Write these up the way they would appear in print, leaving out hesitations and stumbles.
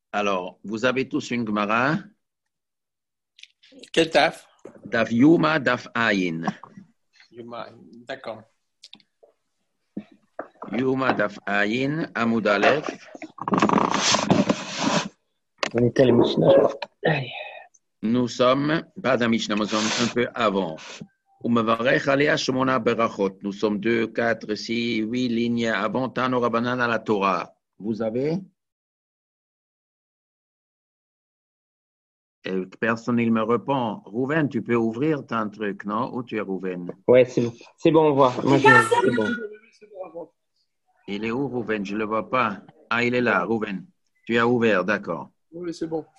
Alors, vous avez tous une Gemara? Quel taf? Daf Yuma, Daf Ayin. D'accord. Yuma, Daf Ayin, Amoud Aleph. On était à la Mishnah, je crois. Allez. Nous sommes, pas dans Mishnah, nous sommes un peu avant. Umevarech Alea Shemona Berachot. Nous sommes 2, 4, 6, 8 lignes avant Tano Rabbanan à la Torah. Vous avez? Et personne ne me répond. Rouven, tu peux ouvrir ton truc, non? Où tu es, Rouven? Ouais, c'est bon. C'est bon, on voit. Moi, c'est bon. Il est où, Rouven? Je ne le vois pas. Ah, il est là, Rouven. Tu as ouvert, d'accord. Oui, c'est bon.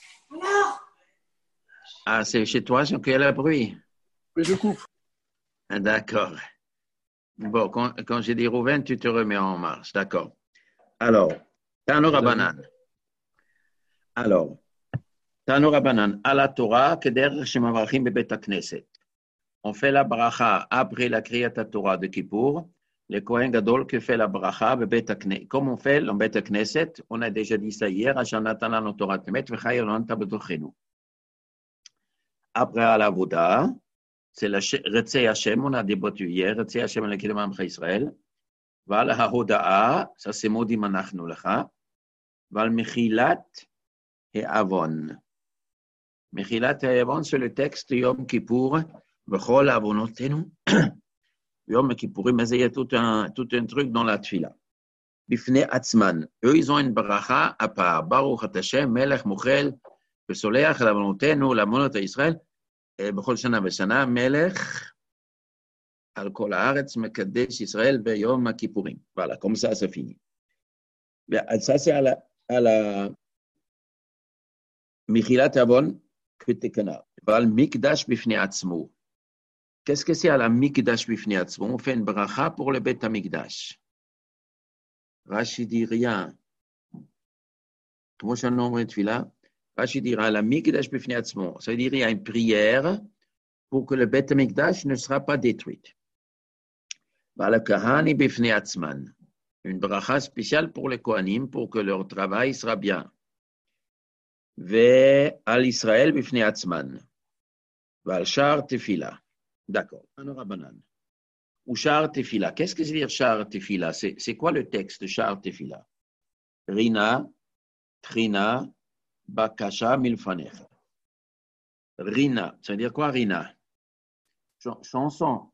Ah, c'est chez toi qu'il y a le bruit? Mais je coupe. D'accord. Bon, quand j'ai dit Rouven, tu te remets en marche. D'accord. Alors, Tano Rabbanan. Alors, Tano Rabbanan, à la Torah, Keder Shemavrachim Bebet Knesset. On fait la bracha après la Kriyat Torah de Kippour. Le Kohen Gadol qui fait la bracha Bebet Knesset. Comme on fait le Bet Knesset, on a déjà dit ça hier, Hashanatan no Torah Temet, V'chayel Anta B'tochenu. Après à la Voda, c'est le Retzei Hashem, on a débattu hier, Retzei Hashem le Kidam Amcha Israël. Val HaHoda'a, ça c'est Modi Manachnu Lecha. Val Mechilat et Avon. Mechilat et Avon, c'est le texte Yom Kippour, Bechol Avonotenu. Yom Kippourim, mais il y a tout un truc dans la tfila. Bifne Atzman. Eux, ils ont une bracha à part. Baruch Hashem, Melech Mochel, Besoleach, la Avonotenu, la Monot Israël, et Bechol Shana Veshana, Melech, Al Kol Haaretz, Mekadesh Israël, Beyom Kippourim. Voilà, comme ça finit. Ça, c'est à la Mechilat Avon, Kritikana. Val Mikdash Bifne Atzmo. Qu'est-ce que c'est à la Mikdash Bifne Atzmo? On fait une bracha pour le Bet HaMikdash. Rashi dit rien. Comment je nomme celui-là? Rashi dira la Mikdash Bifne Atzmo. Ça veut dire qu'il y a une prière pour que le Bet HaMikdash ne sera pas détruit. Val Kahani Bifne Atzman. Une bracha spéciale pour les Kohanim pour que leur travail sera bien. Ve al Israël Bifne Atzman. Val Shar Tefila. D'accord. Rabbanan. Ou Shar Tefila. Qu'est-ce que c'est dire Shar Tefila? C'est quoi le texte de Shar Tefila? Rina, Trina, Bakasha, Milfanecha. Rina, ça veut dire quoi Rina? Chanson.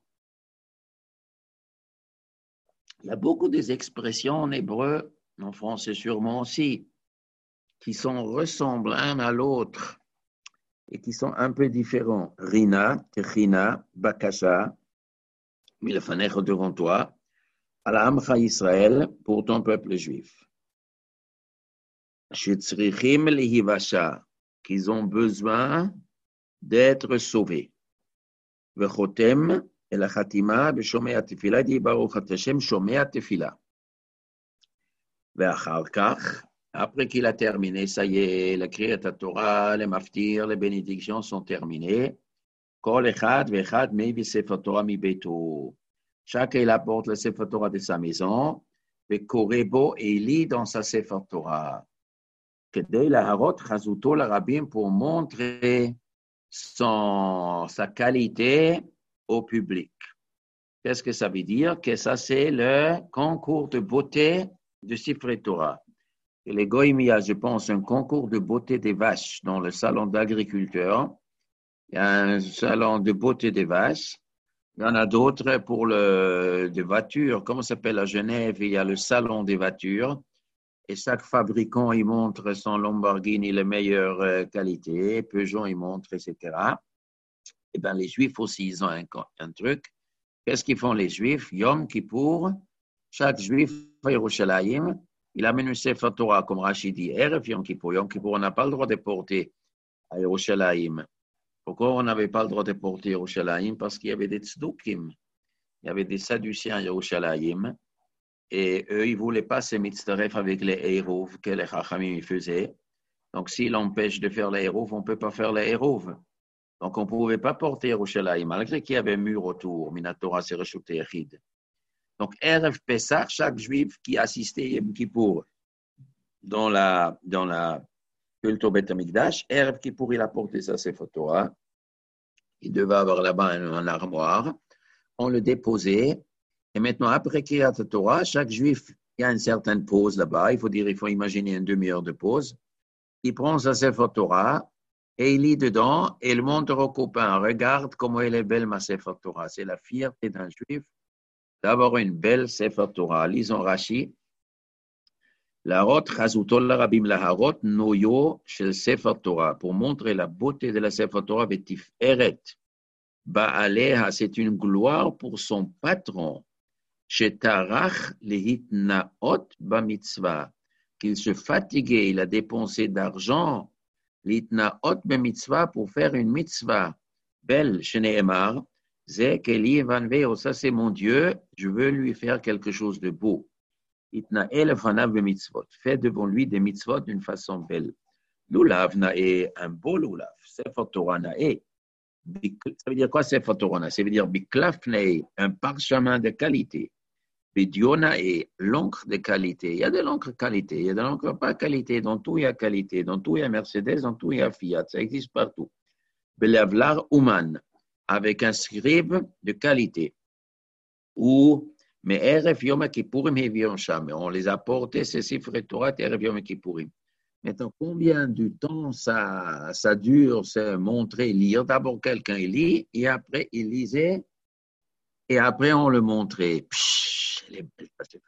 Il y a beaucoup d'expressions en hébreu, en français sûrement aussi, qui sont ressemblent l'un à l'autre et qui sont un peu différents. Rina, Trina, Bakasha, Milfanecha devant toi, Al-Amcha Israël pour ton peuple juif. Shetzrichim lehivasha, qu'ils ont besoin d'être sauvés. Vechotem et la chatima b'shomei tefila dit Baruch Hashem shomei tefila. Ve'achar kach, après qu'il a terminé, ça y est, la Kriyat Torah, les maftir, les bénédictions sont terminées. Kol echad ve'echad mei b'sefer Torah mi beito. Chacun il apporte le sefer Torah de sa maison, ve'korebo et il lit dans sa sefer Torah. Pour montrer sa qualité au public. Qu'est-ce que ça veut dire? Que ça, c'est le concours de beauté de Sifrei Torah. Et les Goïm, il y a, je pense, un concours de beauté des vaches dans le salon d'agriculteurs. Il y a un salon de beauté des vaches. Il y en a d'autres pour des voitures. Comment ça s'appelle à Genève? Il y a le salon des voitures. Et chaque fabricant, il montre son Lamborghini, les meilleures qualités. Peugeot, il montre, etc. Eh bien, les Juifs aussi, ils ont un truc. Qu'est-ce qu'ils font, les Juifs? Yom Kippour, chaque Juif à Yerushalayim, il amène une Sefer Torah, comme Rachid dit, Erev Yom Kippour. Yom Kippour, on n'a pas le droit de porter à Yerushalayim. Pourquoi on n'avait pas le droit de porter à Yerushalayim? Parce qu'il y avait des tzdukim. Il y avait des Sadduciens à Yerushalayim. Et eux, ils ne voulaient pas se mitzdaref avec les hérouves que les Chachamim faisaient. Donc, s'ils empêchent de faire les hérouves, on ne peut pas faire les hérouves. Donc, on ne pouvait pas porter Yerushalayim, malgré qu'il y avait un mur autour. Minatora, c'est Reshut Yechid. Donc, Erev Pesach, chaque juif qui assistait Yom Kippour dans la culte au Beth Amikdash. Erev Kippour, il a porté sa Sefer Torah. Il devait avoir là-bas un armoire. On le déposait. Et maintenant, après Kriyat Torah, chaque juif, il y a une certaine pause là-bas. Il faut imaginer une demi-heure de pause. Il prend sa Sefer Torah et il lit dedans et il montre aux copains, regarde comment elle est belle ma Sefer Torah. C'est la fierté d'un juif d'avoir une belle Sefer Torah. Lisons Rashi. L'arot chazutol rabim laharot noyo shel Sefer Torah. Pour montrer la beauté de la Sefer Torah, betif eret. Ba'aleha, c'est une gloire pour son patron. Shetarach lehitnaot bamitzvah. Qu'il se fatiguait, il a dépensé d'argent, l'itnaot bamitzvah pour faire une mitzvah. Belle, Shneemar, Ze Keli Evanveo, ça c'est mon Dieu, je veux lui faire quelque chose de beau. Itnael fanav bamitzvot, fait devant lui des mitzvot d'une façon belle. Lulav nae, un beau lulav, Sefer Torah nae. Ça veut dire quoi Sefer Torah? Ça veut dire biklaf nae, un parchemin de qualité. Bidiona est l'encre de qualité. Il y a de l'encre qualité, il y a de l'encre pas qualité. Dans tout, il y a qualité. Dans tout, il y a Mercedes, dans tout, il y a Fiat. Ça existe partout. Belavlar Ouman, avec un scribe de qualité. Ou, mais Erev Yom Kippourim et Yom Sham. On les a portés, ces Sifrei Torah, Erev Yom Kippourim. Maintenant, combien de temps ça dure, se montrer, lire? D'abord, quelqu'un lit, et après, il lisait, et après, on le montrait. Elle est belle, c'est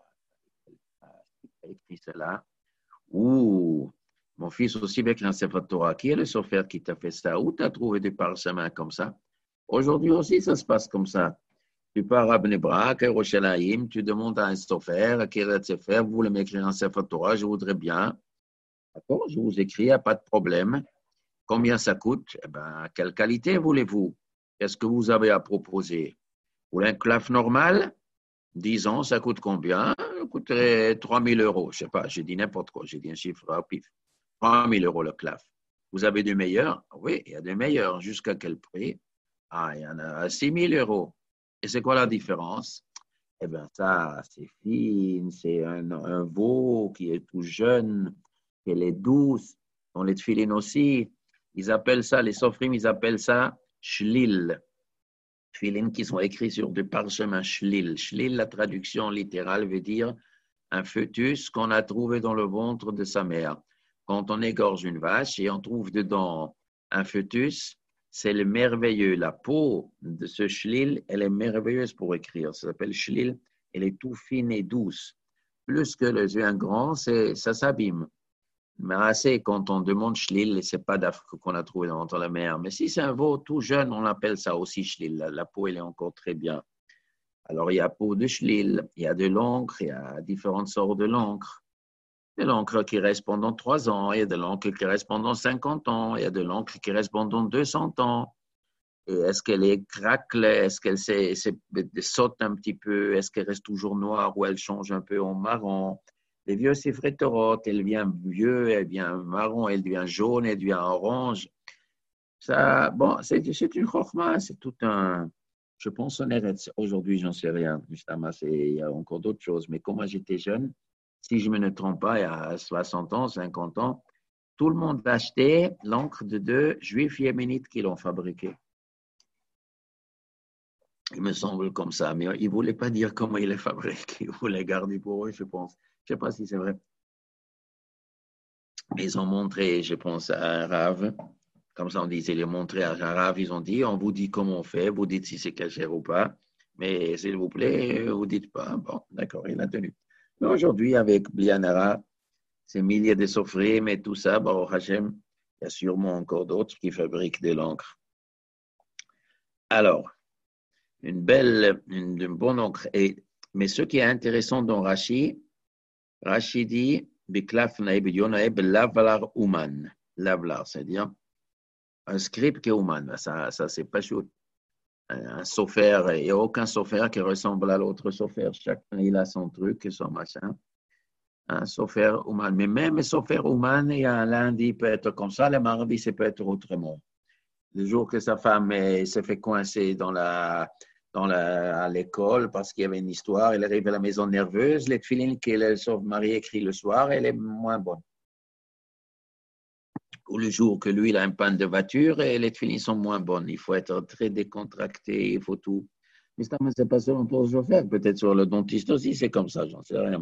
écrit cela. Ouh, mon fils aussi avec un Sefer Torah. Qui est le sophère qui t'a fait ça? Où t'as trouvé des parchemins comme ça? Aujourd'hui aussi, ça se passe comme ça. Tu pars à Bnei Brak, à Yerushalayim, tu demandes à un sophère, quel est le sophère, vous voulez m'écrire un Sefer Torah, je voudrais bien. D'accord, je vous écris, il n'y a pas de problème. Combien ça coûte? Eh ben, quelle qualité voulez-vous? Qu'est-ce que vous avez à proposer? Vous voulez un claf normal? 10 ans, ça coûte combien? Ça coûterait 3 000 €. Je ne sais pas, j'ai dit n'importe quoi, j'ai dit un chiffre au pif. 3 000 € le claf. Vous avez des meilleurs? Oui, il y a des meilleurs. Jusqu'à quel prix? Ah, il y en a à 6 000 €. Et c'est quoi la différence? Eh bien, ça, c'est fine, c'est un veau qui est tout jeune, elle est douce. On les tefilines aussi. Ils appellent ça, les sofrim, ils appellent ça shlil. Tefilines qui sont écrits sur du parchemin shlil. Shlil, la traduction littérale veut dire un fœtus qu'on a trouvé dans le ventre de sa mère. Quand on égorge une vache et on trouve dedans un fœtus, c'est le merveilleux. La peau de ce shlil, elle est merveilleuse pour écrire. Ça s'appelle shlil. Elle est tout fine et douce. Plus que le vin grand, ça s'abîme. Mais assez, quand on demande shlil, ce n'est pas d'Afrique qu'on a trouvé dans la mer. Mais si c'est un veau tout jeune, on appelle ça aussi shlil. La peau, elle est encore très bien. Alors, il y a peau de shlil, il y a de l'encre, il y a différentes sortes de l'encre. Il y a de l'encre qui reste pendant 3 ans, il y a de l'encre qui reste pendant 50 ans, il y a de l'encre qui reste pendant 200 ans. Et est-ce qu'elle est craquelée, est-ce qu'elle saute un petit peu, est-ce qu'elle reste toujours noire ou elle change un peu en marron? Les vieux Sifrei Torah, elle devient vieux, elle devient marron, elle devient jaune, elle devient orange. Ça, bon, c'est une chokhma, c'est tout un... Je pense en Eretz. Aujourd'hui, j'en sais rien. Il y a encore d'autres choses. Mais quand moi j'étais jeune, si je ne me trompe pas, il y a 60 ans, 50 ans, tout le monde achetait l'encre de 2 juifs yéménites qui l'ont fabriquée. Il me semble comme ça, mais ils ne voulaient pas dire comment il est fabriqué. Ils voulaient garder pour eux, je pense. Je ne sais pas si c'est vrai. Mais ils ont montré, je pense, à un rave. Comme ça, on disait, ils ont montré à un rave. Ils ont dit, on vous dit comment on fait, vous dites si c'est caché ou pas. Mais s'il vous plaît, vous ne dites pas. Bon, d'accord, il a tenu. Mais aujourd'hui, avec Blianara, ces milliers de sofrim et tout ça, Baruch Hashem, il y a sûrement encore d'autres qui fabriquent de l'encre. Alors, une bonne encre. Mais ce qui est intéressant dans Rashi dit Biklaf naib yonaeb lavlar uman. Lavlar, c'est-à-dire un script qui est uman. Ça c'est pas chaud. Un sophère, il n'y a aucun sophère qui ressemble à l'autre sophère. Chacun, il a son truc, son machin. Un sophère uman. Mais même un sophère uman, il y a un lundi peut être comme ça, le mardi, ça peut être autrement. Le jour que sa femme s'est fait coincer à l'école parce qu'il y avait une histoire, elle arrive à la maison nerveuse, les tefilines qu'elle sauve Marie écrit le soir, elle est moins bonne. ou le jour que lui, il a une panne de voiture et les tefilines sont moins bonnes. Il faut être très décontracté, il faut tout. Mais ça, c'est pas seulement pour le chauffeur, peut-être sur le dentiste aussi, c'est comme ça, j'en sais rien.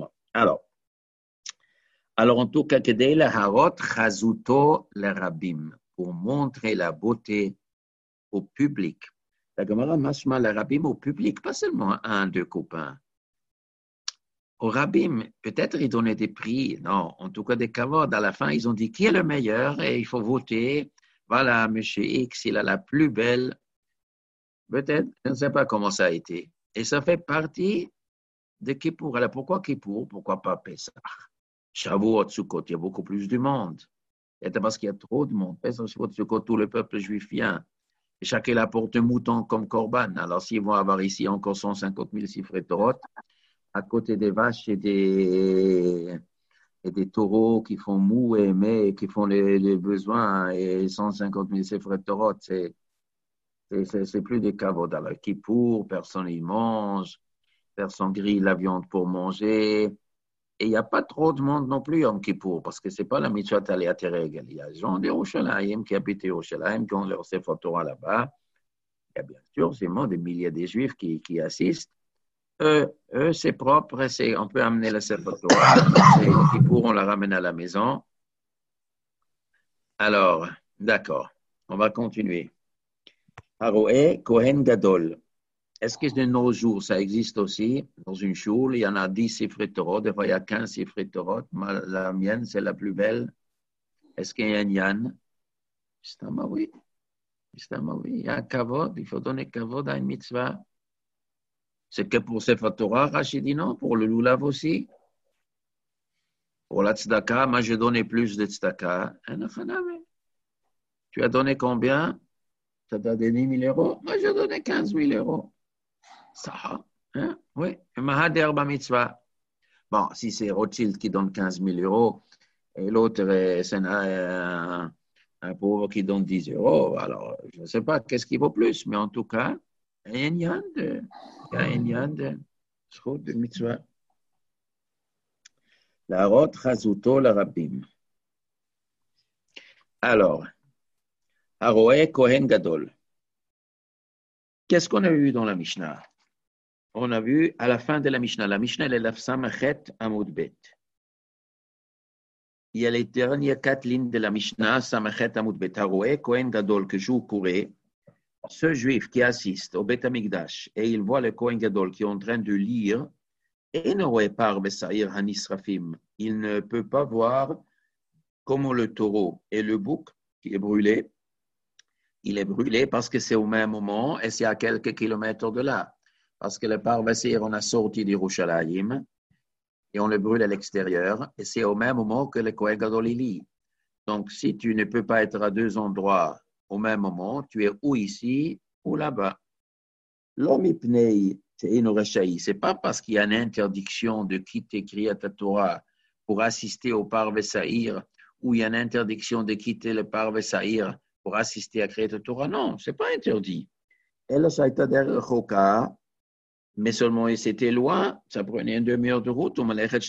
Alors, en tout cas, kedei laharot chazuto lerabim, pour montrer la beauté au public. La Gemara mashma lerabim au public, pas seulement à un, deux copains. Au Rabim, peut-être ils donnaient des prix, non, en tout cas des cavodes. À la fin, ils ont dit qui est le meilleur et il faut voter. Voilà, M. X, il a la plus belle. Peut-être, je ne sais pas comment ça a été. Et ça fait partie de Kippour. Alors pourquoi Kippour? Pourquoi pas Pessah? Shavuot, Sukkot, il y a beaucoup plus de monde. C'est parce qu'il y a trop de monde. Pessah, Shavuot, Sukkot, tout le peuple juif vient. Et chacun apporte un mouton comme Corban. Alors s'ils vont avoir ici encore 150 000 sifrei Torot, à côté des vaches et des taureaux qui font mou et mais qui font les besoins et 150 000 sifrei Torot, c'est plus des kavod. Alors, Kippour, personne y mange, personne grille la viande pour manger. Et il n'y a pas trop de monde non plus en Kippour, parce que ce n'est pas la mitzvah d'aller à Tereg. Il y a des gens d'Yerushalayim qui habitent Yerushalayim, qui ont leur Sefer Torah là-bas. Il y a bien sûr des milliers de Juifs qui assistent. Eux, c'est propre, on peut amener le Sefer Torah. Kippour, on la ramène à la maison. Alors, d'accord, on va continuer. Haroé Kohen Gadol. Est-ce que de nos jours, ça existe aussi? Dans une choule, il y en a 10 sifrei Torot, des fois il y a 15 sifrei Torot. La mienne, c'est la plus belle. Est-ce qu'il y a un yan? Oui. Il y a un kavod, il faut donner kavod à une mitzvah. C'est que pour Sefer Torah, Rachid dit non, pour le lulav aussi. Pour la tzedaka, moi j'ai donné plus de tzedaka. Tu as donné combien? Tu as donné 10 000 euros? Moi j'ai donné 15 000 euros. Ça, hein? Oui. Mahader ba mitzvah. Bon, si c'est Rothschild qui donne 15 000 euros et l'autre c'est un pauvre qui donne 10 euros, alors je ne sais pas qu'est-ce qui vaut plus, mais en tout cas, il y a un yan de zchut de mitzvah. La rot chazuto la rabim. Alors, Haroé Kohen Gadol. Qu'est-ce qu'on a vu dans la Mishnah? On a vu à la fin de la Mishnah. La Mishnah, elle est la Samachet Amud Bet. Il y a les dernières 4 lignes de la Mishnah, Samachet Amud Bet. Haroé Kohen Gadol, que je vous courais. Ce juif qui assiste au Bet Amikdash et il voit le Kohen Gadol qui est en train de lire, et ne par Besaïr Hanisrafim. Il ne peut pas voir comment le taureau et le bouc qui est brûlé. Il est brûlé parce que c'est au même moment et c'est à quelques kilomètres de là. Parce que le parvasir, on a sorti d'Yerushalayim et on le brûle à l'extérieur et c'est au même moment que le Kohen Gadol lit. Donc, si tu ne peux pas être à 2 endroits au même moment, tu es ou ici ou là-bas. L'omipnei, c'est pas parce qu'il y a une interdiction de quitter Kriyat Torah pour assister au Parve Sa'ir ou il y a une interdiction de quitter le Parve Sa'ir pour assister à Kriyat Torah. Non, c'est pas interdit. Elle ça a été derrière Choka, mais seulement c'était loin, ça prenait une demi-heure de route,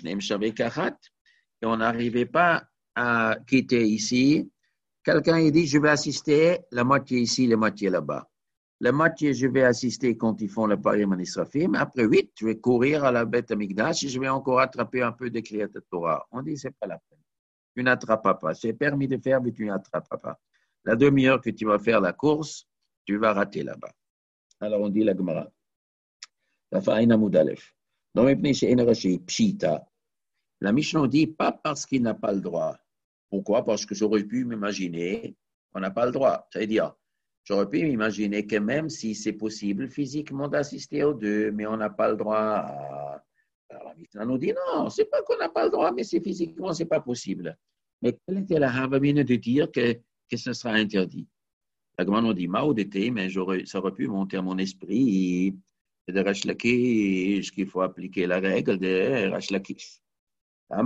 et on n'arrivait pas à quitter ici. Quelqu'un il dit, je vais assister la moitié ici, la moitié là-bas. La moitié, je vais assister quand ils font le Parim Anisrafim. Après 8, je vais courir à la Beth Amikdash et je vais encore attraper un peu de Kriyat Torah. On dit, c'est pas la peine. Tu n'attrapes pas. C'est permis de faire, mais tu n'attrapes pas. La demi-heure que tu vas faire la course, tu vas rater là-bas. Alors on dit la Gemara. La Fa'ina Moudalef. Dans les Pshita. La Mishnah dit pas parce qu'il n'a pas le droit. Pourquoi? Parce que j'aurais pu m'imaginer qu'on n'a pas le droit. C'est-à-dire, j'aurais pu m'imaginer que même si c'est possible physiquement d'assister aux deux, mais on n'a pas le droit à... Alors la Mishnah nous dit non, c'est pas qu'on n'a pas le droit, mais c'est physiquement, c'est pas possible. Mais quelle était la havamine de dire que ce sera interdit? La Gemara nous dit, Maoudete, mais ça aurait pu monter à mon esprit de Resh Lakish, qu'il faut appliquer la règle de Resh Lakish. On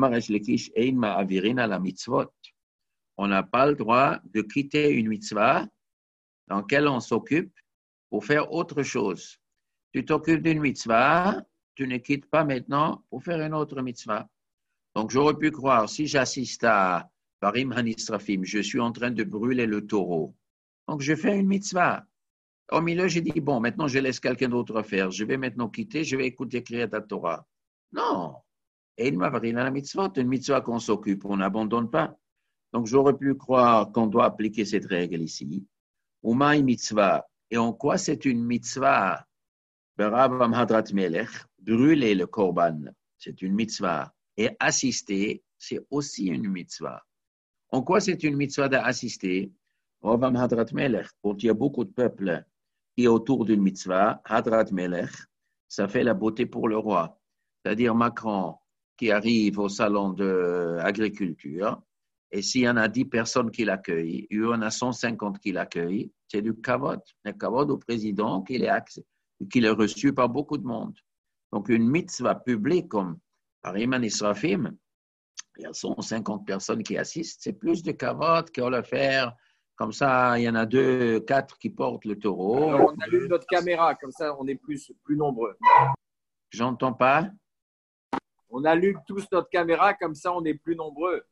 n'a pas le droit de quitter une mitzvah dans laquelle on s'occupe pour faire autre chose. Tu t'occupes d'une mitzvah, tu ne quittes pas maintenant pour faire une autre mitzvah. Donc, j'aurais pu croire, si j'assiste à Parim Hanisrafim, je suis en train de brûler le taureau. Donc, je fais une mitzvah. Au milieu, j'ai dit, bon, maintenant, je laisse quelqu'un d'autre faire. Je vais maintenant quitter, je vais écouter Kriyat Torah. Non. Et il m'a pris la mitzvah, une mitzvah qu'on s'occupe, on n'abandonne pas. Donc, j'aurais pu croire qu'on doit appliquer cette règle ici. Umaï mitzvah. Et en quoi c'est une mitzvah? Beravam Hadrat Melech, brûler le korban, c'est une mitzvah. Et assister, c'est aussi une mitzvah. En quoi c'est une mitzvah d'assister? Ravam Hadrat Melech, quand il y a beaucoup de peuples qui est autour d'une mitzvah, Hadrat Melech, ça fait la beauté pour le roi. C'est-à-dire Macron qui arrive au salon d'agriculture, et s'il y en a 10 personnes qui l'accueillent, il y en a 150 qui l'accueillent, c'est du kavod. Le kavod au président qu'il est reçu par beaucoup de monde. Donc, une mitzvah publique comme par Iman Israfim, il y a 150 personnes qui assistent, c'est plus de kavod qu'on le faire. Comme ça, il y en a 2, 4 qui portent le taureau. Alors, on allume notre caméra, comme ça, on est plus nombreux. J'entends pas. On allume tous notre caméra, comme ça, on est plus nombreux.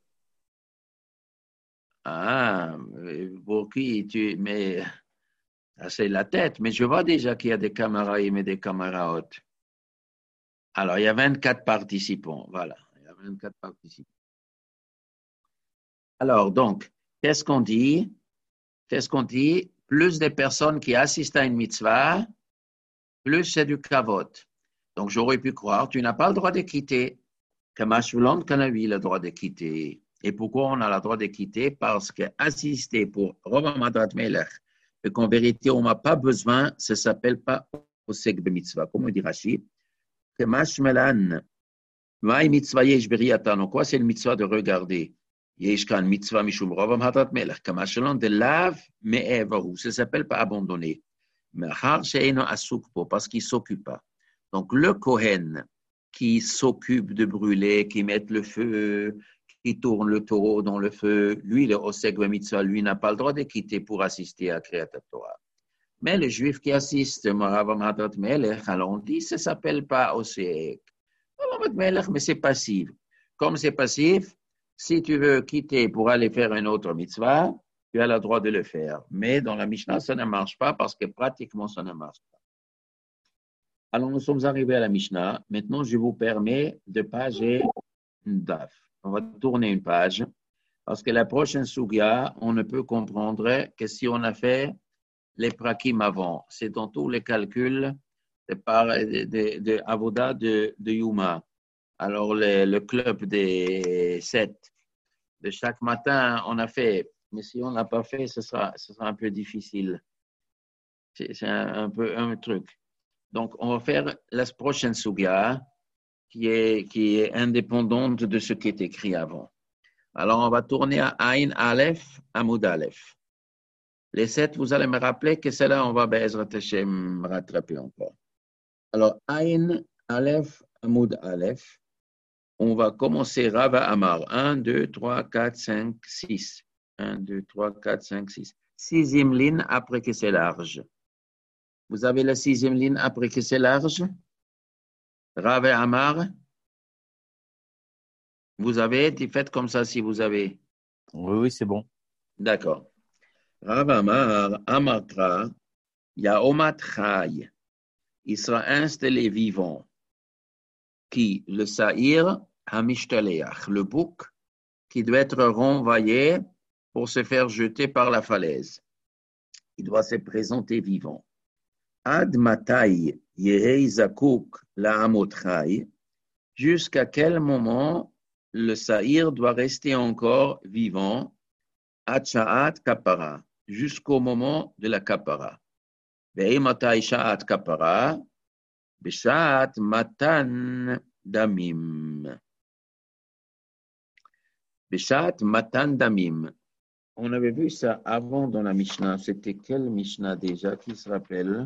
Ah, pour qui mais c'est la tête. Mais je vois déjà qu'il y a des camarades et des camarades. Alors, il y a 24 participants. Voilà, il y a 24 participants. Alors, donc, qu'est-ce qu'on dit? Plus de personnes qui assistent à une mitzvah, plus c'est du kavod. Donc, j'aurais pu croire, tu n'as pas le droit de quitter. Kamashulon Kanavi, le droit de quitter. Et pourquoi on a le droit de quitter? Parce qu'assister pour Rova Madrat Melech, et qu'en vérité, on n'a pas besoin, ça ne s'appelle pas Osek de mitzvah. Comme on dit Rachid, Kamashmelan, Maï mitzvah yesh beriatan. Quoi, c'est une mitzvah de regarder? Yeshkan mitzvah mishum Rova Madrat Melech, Kamashulon de lav me'evahu. Ça ne s'appelle pas abandonner. Mais har she'eno asuk po, parce qu'il ne s'occupe pas. Donc, le Kohen, qui s'occupe de brûler, qui met le feu, qui tourne le taureau dans le feu, lui, le Osek Mitzvah, lui n'a pas le droit de quitter pour assister à Kriyat Torah. Mais le juif qui assiste, alors on dit, ça ne s'appelle pas Osek. Mais c'est passif. Comme c'est passif, si tu veux quitter pour aller faire une autre mitzvah, tu as le droit de le faire. Mais dans la Mishnah, ça ne marche pas parce que pratiquement, ça ne marche pas. Alors, nous sommes arrivés à la Mishnah. Maintenant, je vous permets de pager une daf. On va tourner une page parce que la prochaine sugya, on ne peut comprendre que si on a fait les prakim avant. C'est dans tous les calculs de Avoda de Yuma. Alors, le club des 7, de chaque matin, on a fait. Mais si on n'a pas fait, ce sera un peu difficile. C'est un peu un truc. Donc, on va faire la prochaine sugya qui est indépendante de ce qui est écrit avant. Alors, on va tourner à Aïn Aleph, Amoud Aleph. Les 7, vous allez me rappeler que c'est là on va Be'ezrat Hashem rattraper encore. Alors, Aïn Aleph, Amoud Aleph. On va commencer Rava Amar. 1, 2, 3, 4, 5, 6. 1, 2, 3, 4, 5, 6. 6e ligne après que c'est large. Vous avez la 6e ligne après que c'est large? Rav et Amar? Vous avez? Faites comme ça si vous avez. Oui, c'est bon. D'accord. Rav Amar, Amartra, Yaomat Chai. Il sera installé vivant. Qui? Le Sa'ir Hamishtaleach, le bouc qui doit être renvoyé pour se faire jeter par la falaise. Il doit se présenter vivant. Ad matai yehei zakouk la amotchai, jusqu'à quel moment le saïr doit rester encore vivant, ad sha'at kapara, jusqu'au moment de la kapara. Ve'ei matai sha'at kapara, b'sha'at matan damim. B'sha'at matan damim. On avait vu ça avant dans la Mishnah. C'était quelle Mishnah déjà qui se rappelle?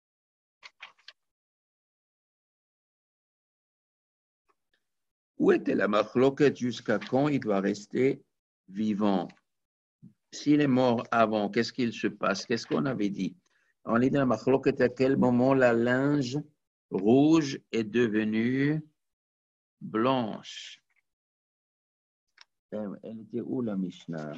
Où était la machloket jusqu'à quand il doit rester vivant? S'il est mort avant, qu'est-ce qu'il se passe? Qu'est-ce qu'on avait dit? On est dans la machloket à quel moment la linge rouge est devenue blanche. Elle était où la Mishnah?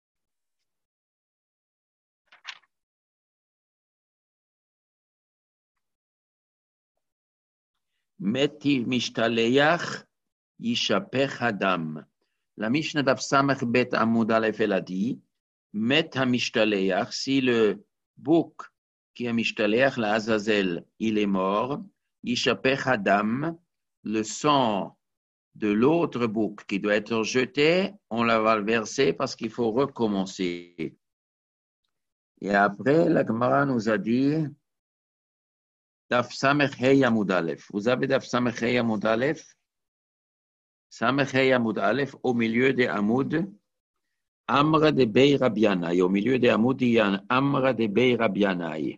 Meti mishtaleach yishapech adam. La Mishnah d'Af Samach Bet Amud Aleph, elle a dit, Met ha-mishtaleach, si le bouc qui est mishtaleach, la Azazel, il est mort, yishapech adam, le sang de l'autre bouc qui doit être jeté, on la va le verser parce qu'il faut recommencer. Et après, la Gemara nous a dit, Daf Samech Hei Amud Aleph. Vous avez Daf Samech Hei Amud Aleph? Samech Hei Amud Aleph, au milieu des Amud, Amra de Bei Rabyanai. Au milieu des Amud, il y a un Amra de Bei Rabyanai.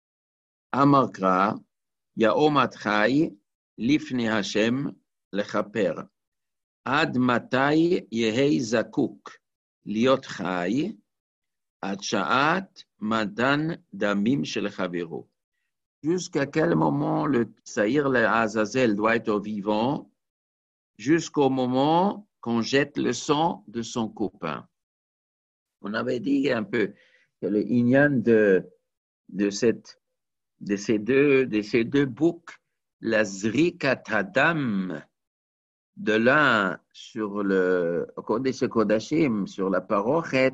Amarkra, Yaom Atchai, Lifne Hashem, Lechaper. Ad matai Yehei Zakuk, Liot Chai, Ad Sha'at Madan Damim Shel Chavero. Jusqu'à quel moment le Saïr le Azazel doit être vivant? Jusqu'au moment qu'on jette le sang de son copain. On avait dit un peu que le inyan de ces deux boucs, la Zrikat Hadam, de l'un sur le Kodesh Kodashim, sur la parochet,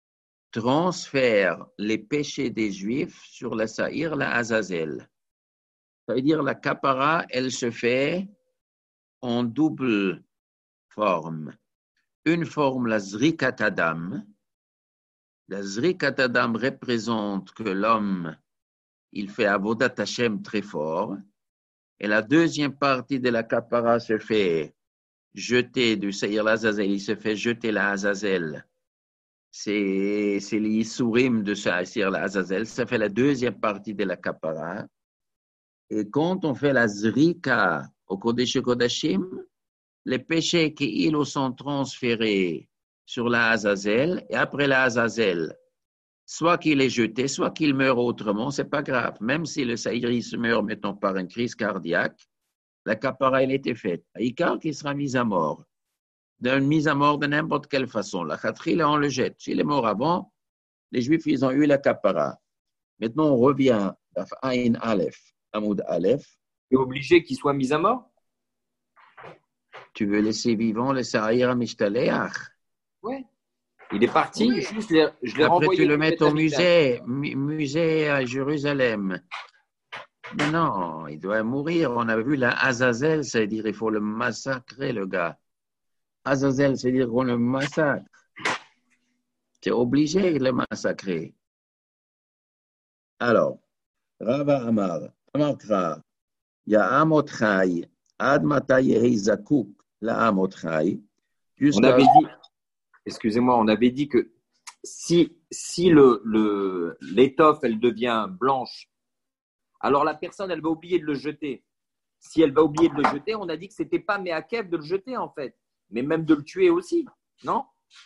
transfère les péchés des Juifs sur la Saïr, la Azazel. Ça veut dire la kapara, elle se fait en double forme. Une forme, la Zrikat Adam. La Zrikat Adam représente que l'homme, il fait Avodat Hashem très fort. Et la deuxième partie de la kapara se fait jeter du Seir l'Azazel, il se fait jeter la Azazel. C'est les Isurim de Seir l'Azazel. Ça fait la deuxième partie de la kapara. Et quand on fait la Zrika au Kodesh Kodashim, les péchés qui sont transférés sur la Azazel, et après la Azazel, soit qu'il est jeté, soit qu'il meurt autrement, c'est pas grave. Même si le Saïris meurt, mettons, par une crise cardiaque, la kapara, elle était faite. Ikar qui sera mis à mort. D'une mise à mort de n'importe quelle façon. La khatri, on le jette. S'il est mort avant, les Juifs, ils ont eu la kapara. Maintenant, on revient à Aïn Aleph, Amoud Aleph. Tu es obligé qu'il soit mis à mort? Tu veux laisser vivant le Saïr Mishtaleach? Ouais. Il est parti, oui. Juste je l'ai après, renvoyé. Tu le mets au musée à Jérusalem. Mais non, il doit mourir. On a vu la Azazel, c'est-à-dire il faut le massacrer, le gars. Azazel, c'est-à-dire qu'on le massacre. Tu es obligé de le massacrer. Alors, Rava Amar, Amarkra, Ya Amot Chai, Ad Mata Yehi Zakuk, la Amot Chai. On avait dit, excusez-moi, on avait dit que si l'étoffe, elle devient blanche, alors la personne, elle va oublier de le jeter. Si elle va oublier de le jeter, on a dit que ce n'était pas Meakev de le jeter, en fait. Mais même de le tuer aussi, non?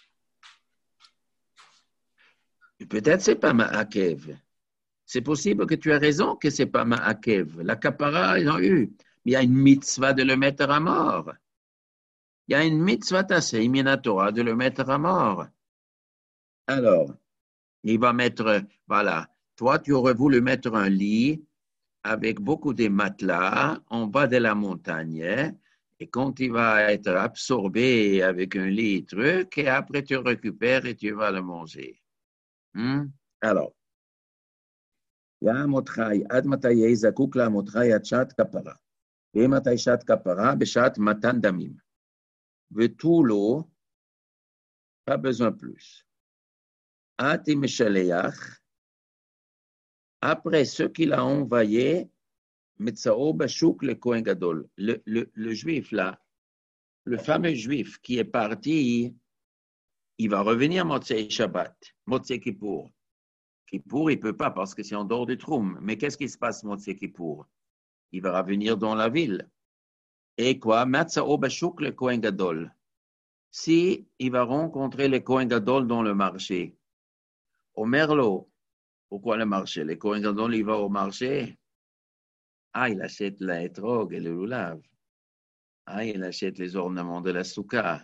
Peut-être c'est pas Ma'akev. C'est possible que tu aies raison que c'est pas Ma'akev. La kapara, ils ont eu. Mais il y a une mitzvah de le mettre à mort. Il y a une mitzvah tassé, Torah, de le mettre à mort. Alors, il va mettre, voilà, toi tu aurais voulu mettre un lit avec beaucoup de matelas en bas de la montagne, et quand il va être absorbé avec un lit truc, et après tu récupères et tu vas le manger. Alors, Ya motchai, ad matai yei zakuk la motchai ad shat kapara. Ve matai shat kapara, beshat matan damim. Ve tout l'eau, pas besoin plus. Ati meshaleach, après ce qu'il a envoyé, Metzao Bashuk le Kohen Gadol, le juif là, le fameux juif qui est parti, il va revenir Motzei Shabbat, Motzei Kippour. Kippour, il ne peut pas parce que c'est en dehors du Troum. Mais qu'est-ce qui se passe Motzei Kippour? Il va revenir dans la ville. Et quoi? Metzao Bashuk le Kohen Gadol. Si il va rencontrer le Kohen Gadol dans le marché, au Merlot, pourquoi le marché? Le Kohen Gadol, il va au marché. Ah, il achète la drogue et le loulav. Ah, il achète les ornements de la soukha.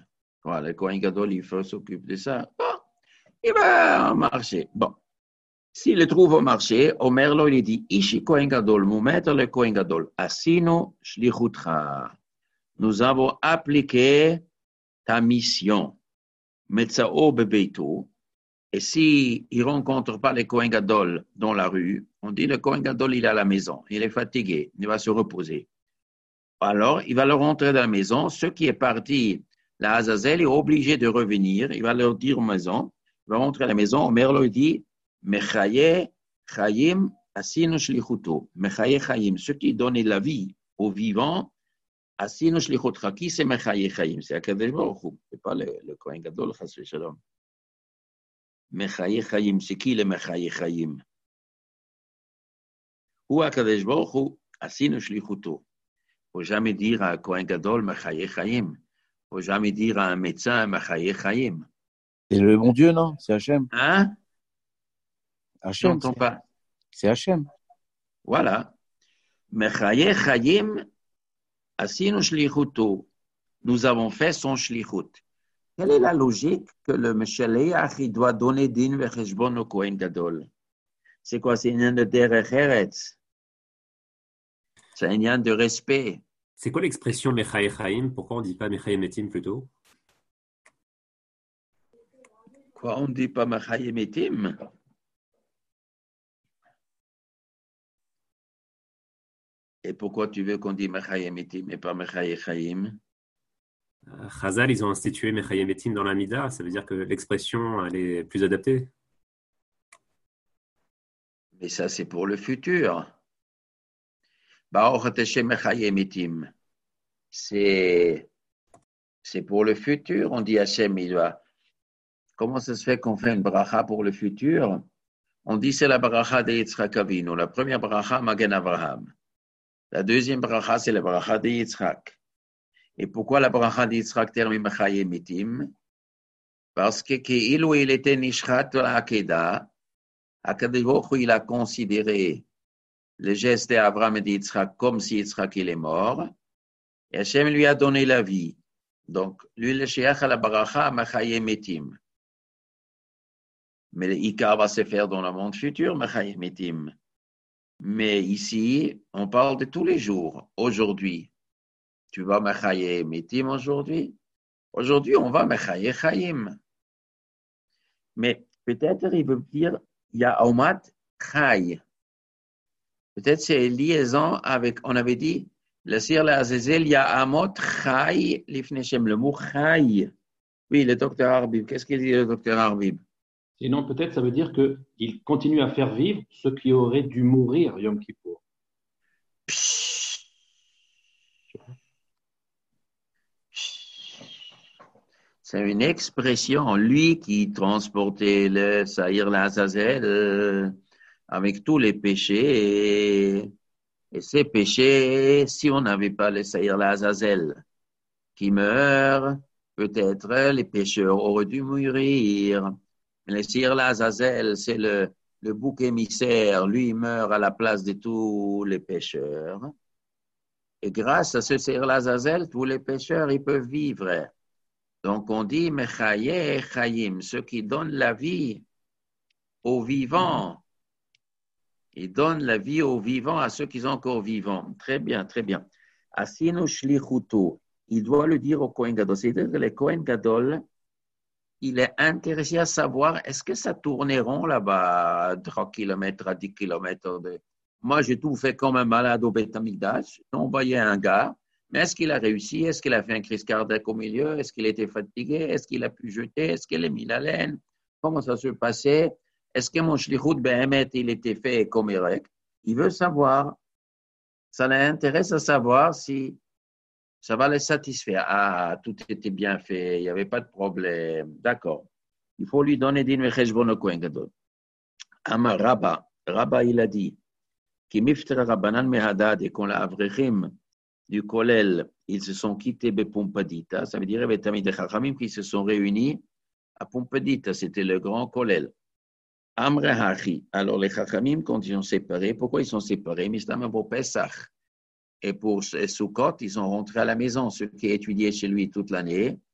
Voilà, le Kohen Gadol, il faut s'occuper de ça. Bon, il va marcher. Bon. S'il le trouve au marché, Omer lo, il dit, Ishi Kohen Gadol, mon maître le Kohen Gadol, Asino shlichutra. Nous avons appliqué ta mission. Metzao bebeito. Et s'il ne rencontre pas le Kohen Gadol dans la rue, on dit le Kohen Gadol, il est à la maison, il est fatigué, il va se reposer. Alors, il va le rentrer dans la maison. Ceux qui est parti, la Azazel est obligé de revenir. Il va leur dire aux maisons, il va rentrer à la maison. Omer leur dit, Mechaye Chayim Asinu Shlichuto. Mechaye Chayim, ceux qui donnent la vie aux vivants, Asinu Shlichutra. Qui c'est Mechaye Chayim? C'est Akadosh Baruch Hu. Ce n'est pas le Kohen Gadol, Chas v'Shalom. Mechaye Chayim, c'est qui le Mechaye Chayim? Ou Akadosh Baruch Hu, Asinu Shlichuto. Il ne faut jamais dire à un Kohen Gadol, Mechaye Chayim. Il ne faut jamais dire à un médecin, Mechaye Chayim. C'est le bon Dieu, non? C'est Hachem. Hein? Je Hachem, n'entends pas. c'est Hachem. Voilà. Mechaye Chayim, Asinu Shlichuto. Nous avons fait son shlichut. Quelle est la logique que le Meshaleach doit donner din vecheshbon au Kohen Gadol? C'est quoi? C'est une de derech eretz. C'est un lien de respect. C'est quoi l'expression Mechaye Chaim? Pourquoi on ne dit pas Mechaye Metim plutôt? Quoi, on ne dit pas Mechaye Metim? Et pourquoi tu veux qu'on dise Mechaye Metim et pas Mechaye Chaim? Chazal, ils ont institué Mechaye Metim dans la Mida. Ça veut dire que l'expression, elle est plus adaptée. Mais ça, c'est pour le futur. C'est pour le futur. On dit Hachem, il doit. Comment ça se fait qu'on fait une bracha pour le futur? On dit c'est la bracha de Yitzhak Avinu. La première bracha, Magen Avraham. La deuxième bracha, c'est la bracha de Yitzhak. Et pourquoi la bracha de Yitzhak termine Mechaye Mitim? Parce que il était Nishrat à Akeda. Akadosh Baruch Hu, il a considéré le geste d'Abraham et d'Yitzhak comme si Yitzhak il est mort. Et Hachem lui a donné la vie. Donc, lui, le Sheach à la Baracha, Mechaye Metim. Mais le Ikar va se faire dans le monde futur, Mechaye Metim. Mais ici, on parle de tous les jours. Aujourd'hui, tu vas Mechaye Metim aujourd'hui? Aujourd'hui, on va Mechaye Chayim. Mais peut-être il veut dire, il y a Omat Chay. Peut-être c'est une liaison avec, on avait dit, le Sir Azazel, il y a Amot Chay, l'Ifneshem, le mot Chay. Oui, le docteur Arbib. Qu'est-ce qu'il dit, le docteur Arbib? Sinon, peut-être ça veut dire qu'il continue à faire vivre ceux qui auraient dû mourir Yom Kippour. C'est une expression, lui qui transportait le Saïr l'Azazel avec tous les péchés. Et ces péchés, si on n'avait pas le Saïr l'Azazel qui meurt, peut-être les pécheurs auraient dû mourir. Le Saïr l'Azazel, c'est le bouc émissaire. Lui, il meurt à la place de tous les pécheurs. Et grâce à ce Saïr l'Azazel, tous les pécheurs, ils peuvent vivre. Donc, on dit Mechaye Chayim, ceux qui donnent la vie aux vivants. Ils donnent la vie aux vivants à ceux qui sont encore vivants. Très bien, très bien. Asinu Shlichuto, il doit le dire au Kohen Gadol. C'est-à-dire que le Kohen Gadol, il est intéressé à savoir est-ce que ça tournait rond là-bas à 3 km, à 10 km de. Moi, j'ai tout fait comme un malade au Beth Amikdash. J'ai envoyé un gars. Mais est-ce qu'il a réussi? Est-ce qu'il a fait un crise cardiaque au milieu? Est-ce qu'il était fatigué? Est-ce qu'il a pu jeter? Est-ce qu'il a mis la laine? Comment ça se passait? Est-ce que mon shlichut behemet, il était fait comme Eric? Il veut savoir. Ça l'intéresse à savoir si ça va le satisfaire. Ah, tout était bien fait. Il n'y avait pas de problème. D'accord. Il faut lui donner din vecheshbon au Kohen Gadol. Amar Rabba. Rabba, il a dit qui miftra Rabbanan mehadad et qu'on l'a avrechim du Kolel, ils se sont quittés à Pumpadita, ça veut dire les Tamid Chachamim qui se sont réunis à Pumpadita, c'était le grand Kolel. Amre Hachi, alors les Chachamim, quand ils sont séparés, pourquoi ils sont séparés? Mistam pour Pesach et pour Sukkot, ils sont rentrés à la maison, ceux qui étudiaient chez lui toute l'année,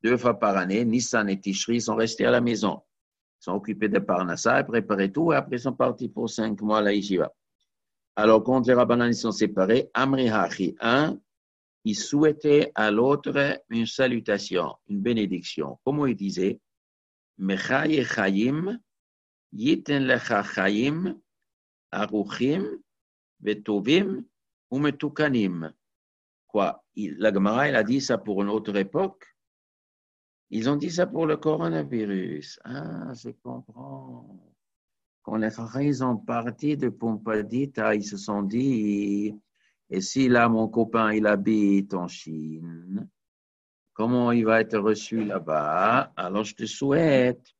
2 fois par année, Nissan et Tishri sont restés à la maison. Ils sont occupés de Parnassa, préparé tout, et après ils sont partis pour 5 mois à la Yeshiva. Alors, quand les Rabbanan sont séparés, Amri Hachi, un, il souhaitait à l'autre une salutation, une bénédiction. Comment il disait? Mechaye Chayim, Yiten Lecha Chayim, Aruchim, Vetovim, ou Metukanim. Quoi? La Gemara, il a dit ça pour une autre époque. Ils ont dit ça pour le coronavirus. Ah, je comprends. Quand les frères ont parti de Pompadita, ils se sont dit, et si là, mon copain, il habite en Chine, comment il va être reçu là-bas? Alors, je te souhaite,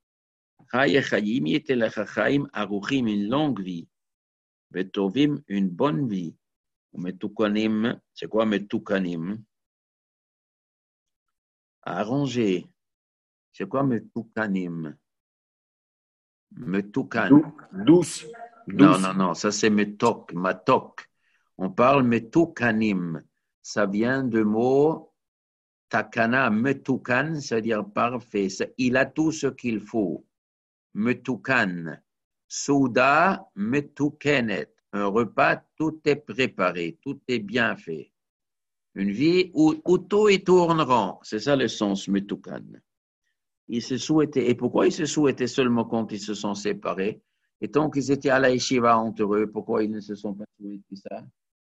une longue vie, Betovim, une bonne vie. Metukanim, c'est quoi Metukanim? Arranger. C'est quoi Metukanim? Metukan. Douce. Non, ça c'est metok, matok. On parle metukanim. Ça vient du mot takana, metukan, c'est-à-dire parfait. Il a tout ce qu'il faut. Metukan. Souda, metukenet. Un repas, tout est préparé, tout est bien fait. Une vie où tout est tourneront. C'est ça le sens metukan. Ils se souhaitaient. Et pourquoi ils se souhaitaient seulement quand ils se sont séparés? Et tant qu'ils étaient à la yeshiva entre eux, pourquoi ils ne se sont pas souhaités ça?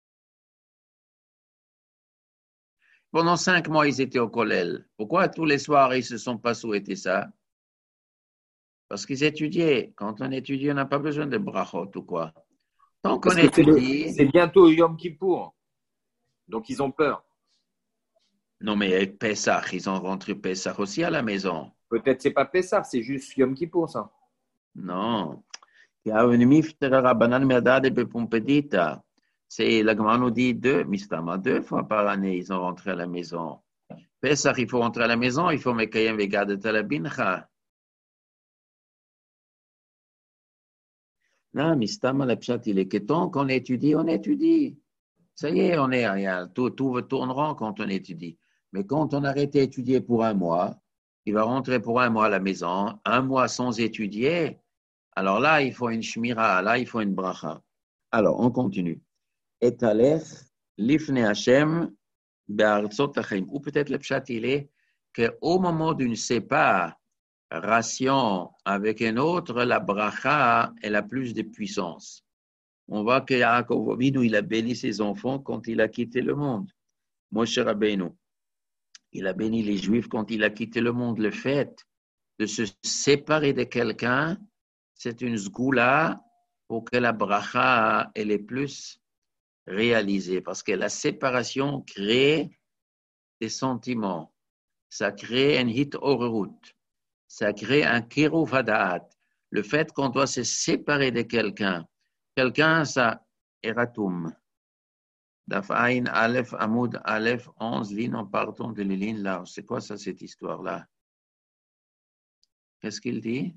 Pendant 5 mois, ils étaient au kollel. Pourquoi tous les soirs, ils ne se sont pas souhaités ça? Parce qu'ils étudiaient. Quand on étudie, on n'a pas besoin de brachot ou quoi. Tant qu'on étudie... C'est bientôt Yom Kippour. Donc, ils ont peur. Non, mais avec Pessah, ils ont rentré Pessah aussi à la maison. Peut-être c'est pas Pessah, c'est juste Yom Kippour, ça. Non. C'est la Gemara nous dit 2 fois par année, ils ont rentré à la maison. Pessah, il faut rentrer à la maison, il faut Mekayem Vegad Talabincha. Non, Mistama, la pshat, il est que tant qu'on étudie, on étudie. Ça y est, on est rien. Tout tournera quand on étudie. Mais quand on arrête d'étudier pour 1 mois, il va rentrer pour 1 mois à la maison, 1 mois sans étudier. Alors là, il faut une shmira, là, il faut une bracha. Alors, on continue. Et alech lifne Hashem be'artzot ha'chaim. Ou peut-être le pshat, il est qu'au moment d'une séparation avec un autre, la bracha, elle a plus de puissance. On voit que Yaakov Avinu, il a béni ses enfants quand il a quitté le monde. Moshe Rabbeinu, il a béni les Juifs quand il a quitté le monde. Le fait de se séparer de quelqu'un, c'est une zgoula pour que la bracha, elle est plus réalisée. Parce que la séparation crée des sentiments. Ça crée un hit orerut. Ça crée un kiruv hadaat. Le fait qu'on doit se séparer de quelqu'un, ça est ratum. Dafaïn, Aleph, Amoud, Aleph, 11 lignes en partant de les lignes là. C'est quoi ça, cette histoire-là? Qu'est-ce qu'il dit?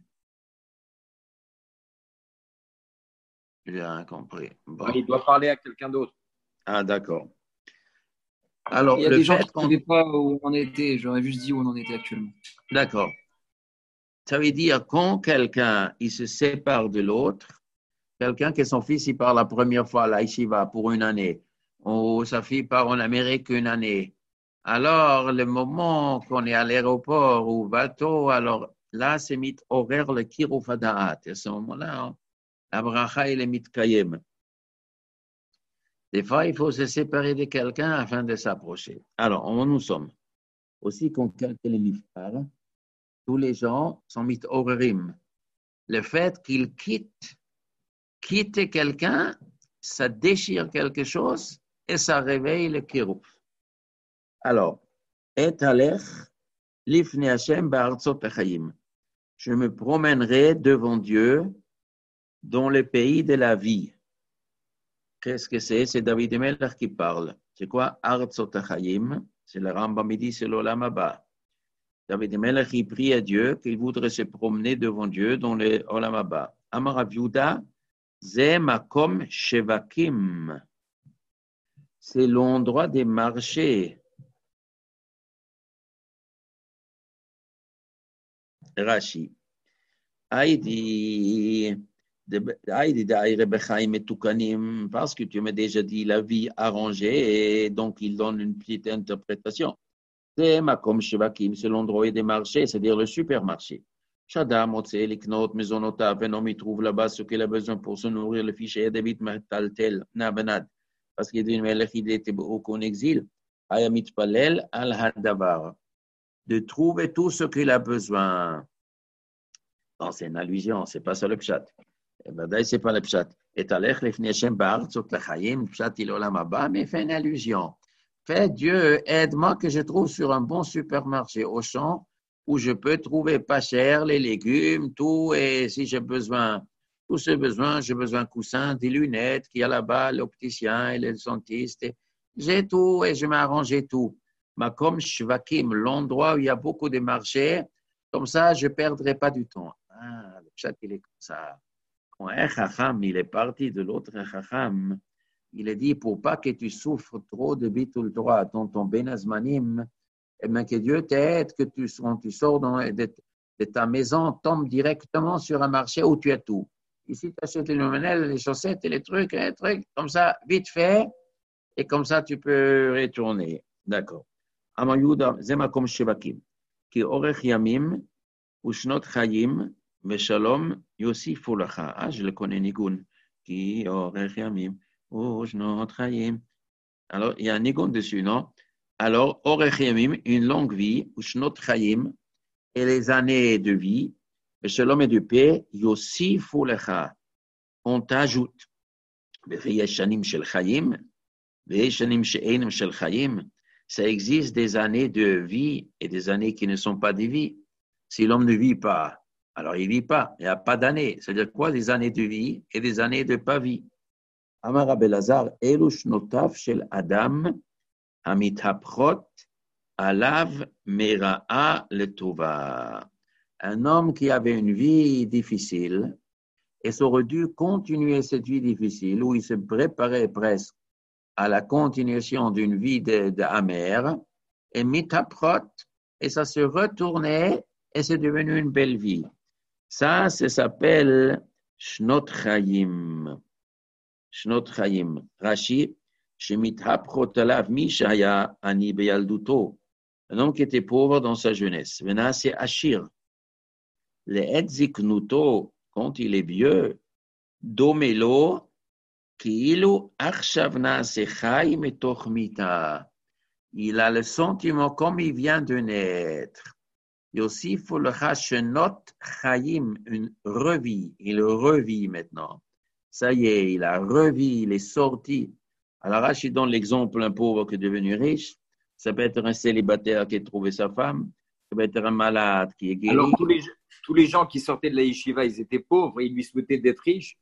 Je n'ai rien compris. Bon. Il doit parler à quelqu'un d'autre. Ah, d'accord. Alors, il y a des gens qui ne savaient pas où on était. J'aurais juste dit où on en était actuellement. D'accord. Ça veut dire quand quelqu'un il se sépare de l'autre, quelqu'un que son fils il part la première fois à la yeshiva pour 1 année, ou sa fille part en Amérique 1 année. Alors, le moment qu'on est à l'aéroport ou bateau, alors là, c'est mit horaire le kiruv hadaat. À ce moment-là, la bracha, il est mitkayem. Des fois, il faut se séparer de quelqu'un afin de s'approcher. Alors, où nous sommes? Aussi, quand quelqu'un est niftar, tous les gens sont mit-horerim. Le fait qu'il quitte quelqu'un, ça déchire quelque chose et ça réveille le kiruv. Alors, et alech lifne Hashem ba'artzot ha'chaim. Je me promènerai devant Dieu dans le pays de la vie. Qu'est-ce que c'est? C'est David Melech qui parle. C'est quoi? Artzot ha'chaim. C'est le Rambam, il dit, c'est l'olam haba. David Melech, il prie à Dieu qu'il voudrait se promener devant Dieu dans le olam haba. Amar Rav Yehuda, ze makom shevakim. C'est l'endroit des marchés. Rashi. Aïdi, Daïre Bechaim et Toukanim, parce que tu m'as déjà dit la vie arrangée, et donc il donne une petite interprétation. C'est Makom Shevakim, c'est l'endroit des marchés, c'est-à-dire le supermarché. Shadam, Otse, Liknot, Maisonotav, un homme, il trouve là-bas ce qu'il a besoin pour se nourrir, le fichier David Mataltel, Nabanad, parce qu'il dit, il était en exil, Ayamit Palel, Al-Hadavar, de trouver tout ce qu'il a besoin. Non, c'est une allusion, c'est pas ça le pshat. C'est pas le pshat. Et Alech Lefni Hashem Ba'artzot L'Chaim, pshat il olam haba, mais fait une allusion. Fais Dieu, aide-moi que je trouve sur un bon supermarché au champ où je peux trouver pas cher les légumes, tout, et si j'ai besoin, tout ce besoin, j'ai besoin de coussins, des lunettes, qu'il y a là-bas, l'opticien et le dentiste, j'ai tout et je m'ai arrangé tout. Mais comme Shvakim, l'endroit où il y a beaucoup de marchés, comme ça, je ne perdrai pas du temps. Ah, le chat, il est comme ça. Quand un chacham, il est parti de l'autre chacham, il est dit, pour pas que tu souffres trop de bitul Torah dans ton benazmanim, eh bien, que Dieu t'aide, que tu sors de ta maison, tombe directement sur un marché où tu as tout. Ici, tu achètes les luminelles, les chaussettes et les trucs, comme ça, vite fait, et comme ça, tu peux retourner. D'accord. Amayuda, Zemakom Shevakim, qui orech yamim, ushnot chayim, meshalom, yosifu lacha. Ah, je le connais, Nigun, qui orech yamim, ushnot chayim. Alors, il y a un Nigun dessus, non? Alors, orech yamim, une longue vie, ushnot chayim, et les années de vie, meshalom et de paix, yosifu lacha. On t'ajoute. V'yeshanim shel chayim, v'yeshanim she'enim shel chayim. Ça existe des années de vie et des années qui ne sont pas des vies. Si l'homme ne vit pas, alors il ne vit pas. Il n'y a pas d'années. C'est-à-dire quoi? Des années de vie et des années de pas vie. Amar Rabbi Elazar, Elu shnotav shel Adam, hamithaprot, alav mera'a letova. Un homme qui avait une vie difficile et aurait dû continuer cette vie difficile où il se préparait presque à la continuation d'une vie d'amère, et mitaprot, et ça se retournait, et c'est devenu une belle vie. Ça s'appelle Shnot Chayim. Shnot Chayim. Rashi, Shemitaprot alav mishaya ani beyalduto. Un homme qui était pauvre dans sa jeunesse. Maintenant, c'est Ashir. Le etziknuto, quand il est vieux, domelo, il a le sentiment comme il vient de naître. Et aussi, il faut le rachenot chayim, une revie. Il revit maintenant. Ça y est, il a revu, il est sorti. Alors, je donne l'exemple d'un pauvre qui est devenu riche. Ça peut être un célibataire qui a trouvé sa femme. Ça peut être un malade qui est guéri. Alors, tous les gens qui sortaient de la yeshiva, ils étaient pauvres et ils lui souhaitaient d'être riches.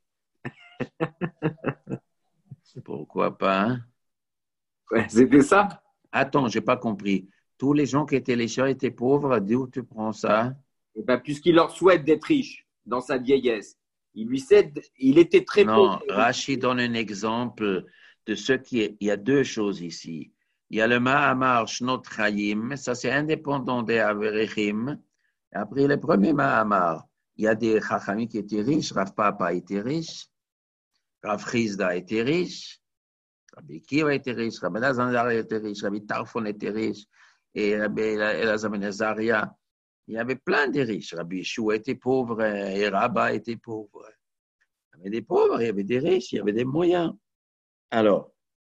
Pourquoi pas, hein? Ouais, c'était ça. Attends, je n'ai pas compris. Tous les gens qui étaient les chats étaient pauvres, d'où tu prends ça? Et ben, puisqu'il leur souhaite d'être riche dans sa vieillesse, il était très pauvre. Non, Rashi donne un exemple de ce qui est. Il y a deux choses ici. Il y a le Mahamar Shnot Chayim, ça c'est indépendant des Averechim. Après le premier Mahamar, il y a des Chachamim qui étaient riches, Rav Papa était riche, Rav Chizda était riche, Rabbi Kiva était riche, Rabbi Elazar était riche, Rabbi Tarfon était riche, et Rabbi Elazar ben Azaria. Il y avait plein de riches. Rabbi Yeshua était pauvre, et Rabba était pauvre. Il y avait des pauvres, il y avait des riches, il y avait des moyens. Alors,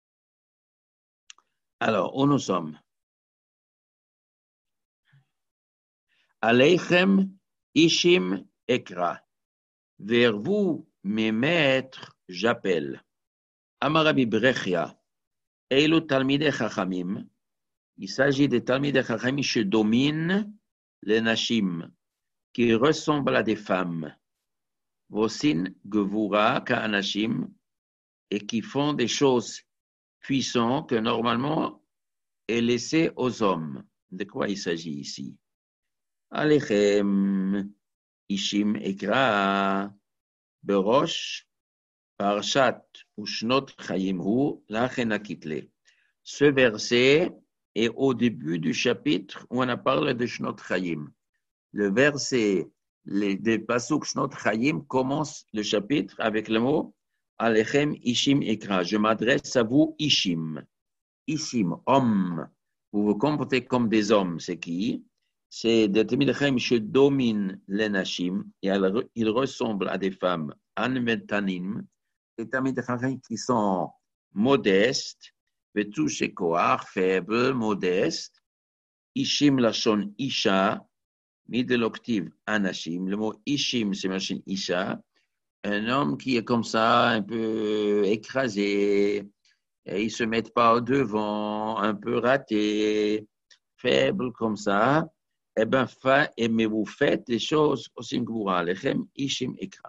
où nous sommes? Aleichem Ishim Ekra. Vers vous, mes maîtres, j'appelle. Amarabi Brechia. Eilu Talmidei Chachamim. Il s'agit des Talmidei Chachamim qui dominent les Nashim, qui ressemblent à des femmes. Vosin Gevura Ka'anashim, et qui font des choses puissantes que normalement est laissées aux hommes. De quoi il s'agit ici? Alechem Ishim Ekra Berosh Parshat Ushnot Chayim Hu Lachenakitle. Ce verset est au début du chapitre où on a parlé de Shnot Chayim. le verset des Pasuk Shnot Chaim commence le chapitre avec le mot Alechem Ishim Ekra. Je m'adresse à vous, Ishim. Ishim, homme. Vous vous comportez comme des hommes. C'est qui? C'est des Tamid Chacham qui dominent les Nashim et ils ressemblent à des femmes. Anmetanim, des Tamid Chacham qui sont modestes, Vetouche Koach, faibles, modestes. Ishim Lachon Isha, Mideloctive Anashim. Le mot Ishim, c'est machine Isha. Un homme qui est comme ça, un peu écrasé, et ils ne se mettent pas au devant, un peu raté, faible comme ça. Eh bien, mais vous faites les choses aussi Gvura, Lechem Ishim Ekra.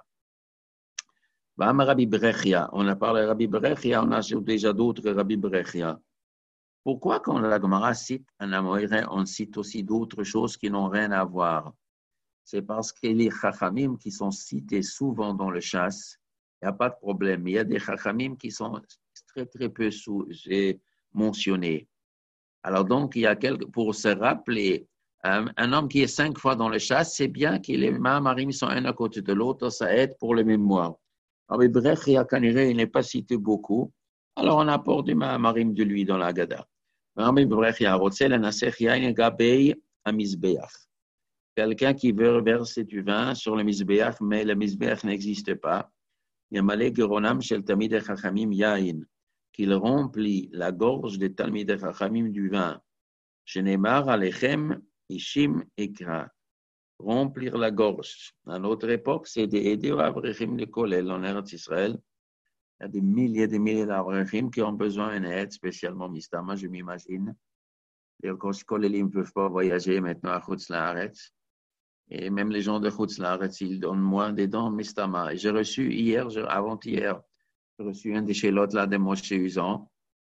Rabbi Brechia, on a parlé de Rabbi Brechia, on a déjà d'autres Rabbi Brechia. Pourquoi quand la Gemara cite un Amoïré, on cite aussi d'autres choses qui n'ont rien à voir? C'est parce que les Chachamim qui sont cités souvent dans le chasse, il n'y a pas de problème. Il y a des Chachamim qui sont très très peu mentionnés. Alors donc, il y a pour se rappeler, un homme qui est 5 fois dans le chasse, c'est bien que les Mahamarim sont un à côté de l'autre, ça aide pour le mémoire. Rabbi Brechia Kaniré, il n'est pas cité beaucoup, alors on apporte des Mahamarim de lui dans la Gada. Rabbi Brechia, Rotzel Nasech Yain Gabei Amizbeach. Quelqu'un qui veut verser du vin sur le Mizbeach, mais le Mizbeach n'existe pas. Yamalek Geronam Shel Talmidei Chachamim Yain, qu'il remplit la gorge des Talmidei Chachamim du vin. Shenemar Alechem Ishim Ekra. Remplir la gorge. À notre époque, c'est d'aider aux Avrechim de Kolel en Eretz Israël. Il y a des milliers d'Avrechim qui ont besoin d'une aide, spécialement Mistama, je m'imagine. Les Kolelim ne peuvent pas voyager maintenant à Chutz Laaretz. Et même les gens de Chutz Laaretz, ils donnent moins des dons Mistama. Et j'ai reçu avant-hier, j'ai reçu un des chélotes là de Moshe Uzan.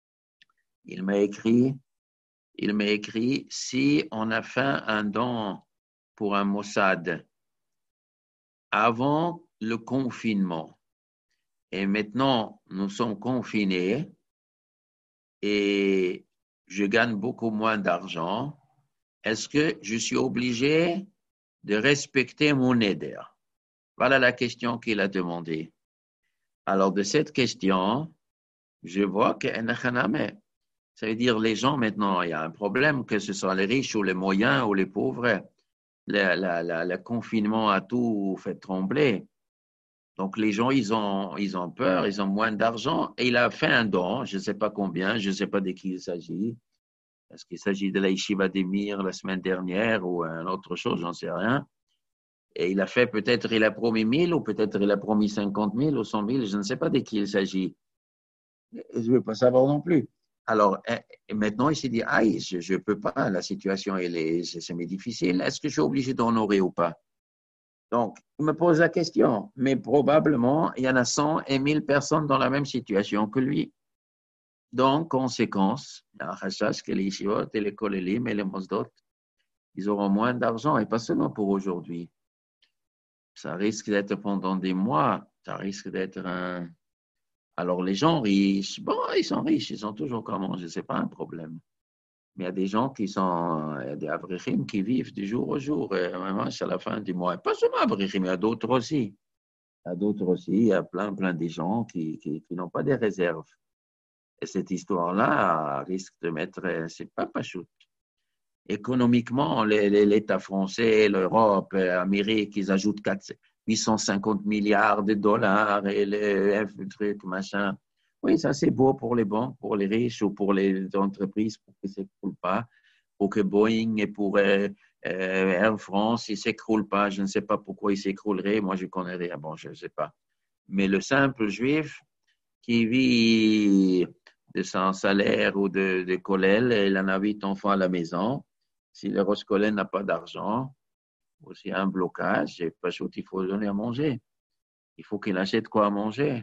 Il m'a écrit, si on a fait un don pour un Mossad avant le confinement, et maintenant nous sommes confinés, et je gagne beaucoup moins d'argent, est-ce que je suis obligé de respecter mon éder? Voilà la question qu'il a demandée. Alors, de cette question, je vois que ça veut dire les gens maintenant, il y a un problème, que ce soit les riches ou les moyens ou les pauvres, le confinement a tout fait trembler. Donc, les gens, ils ont peur, ils ont moins d'argent, et il a fait un don, je ne sais pas combien, je ne sais pas de qui il s'agit. Est-ce qu'il s'agit de la Yeshiva d'Emir la semaine dernière ou une autre chose, j'en sais rien. Et il a fait, peut-être il a promis 1000 ou peut-être il a promis 50 000 ou 100 000, je ne sais pas de qui il s'agit. Je ne veux pas savoir non plus. Alors, maintenant, il s'est dit, je ne peux pas, la situation, c'est difficile. Est-ce que je suis obligé d'honorer ou pas? Donc, il me pose la question, mais probablement, il y en a 100 et 1000 personnes dans la même situation que lui. Donc, conséquence, il y a un chassage que les yeshivot et les kolelim et les mosdot, ils auront moins d'argent, et pas seulement pour aujourd'hui. Ça risque d'être pendant des mois, ça risque d'être un... Alors, les gens riches, ils sont riches, ils ont toujours comment manger, ce n'est pas un problème. Mais il y a des gens il y a des avrechim qui vivent du jour au jour, et vraiment, c'est à la fin du mois. Et pas seulement avrechim, il y a d'autres aussi. Il y a plein de gens qui n'ont pas des réserves. Et cette histoire-là risque de mettre, c'est pas pachout. Économiquement, l'État français, l'Europe, l'Amérique, ils ajoutent 850 milliards de dollars et le truc, machin. Oui, ça c'est beau pour les banques, pour les riches ou pour les entreprises pour qu'ils ne s'écroulent pas, pour que Boeing et pour Air France, ils ne s'écroulent pas. Je ne sais pas pourquoi ils s'écrouleraient. Moi, je ne connais rien. Bon, je ne sais pas. Mais le simple juif qui vit de son salaire ou de Kollel, et il en a 8 enfants à la maison. Si le Rosh Kollel n'a pas d'argent, ou s'il y a un blocage, il faut donner à manger. Il faut qu'il achète quoi à manger.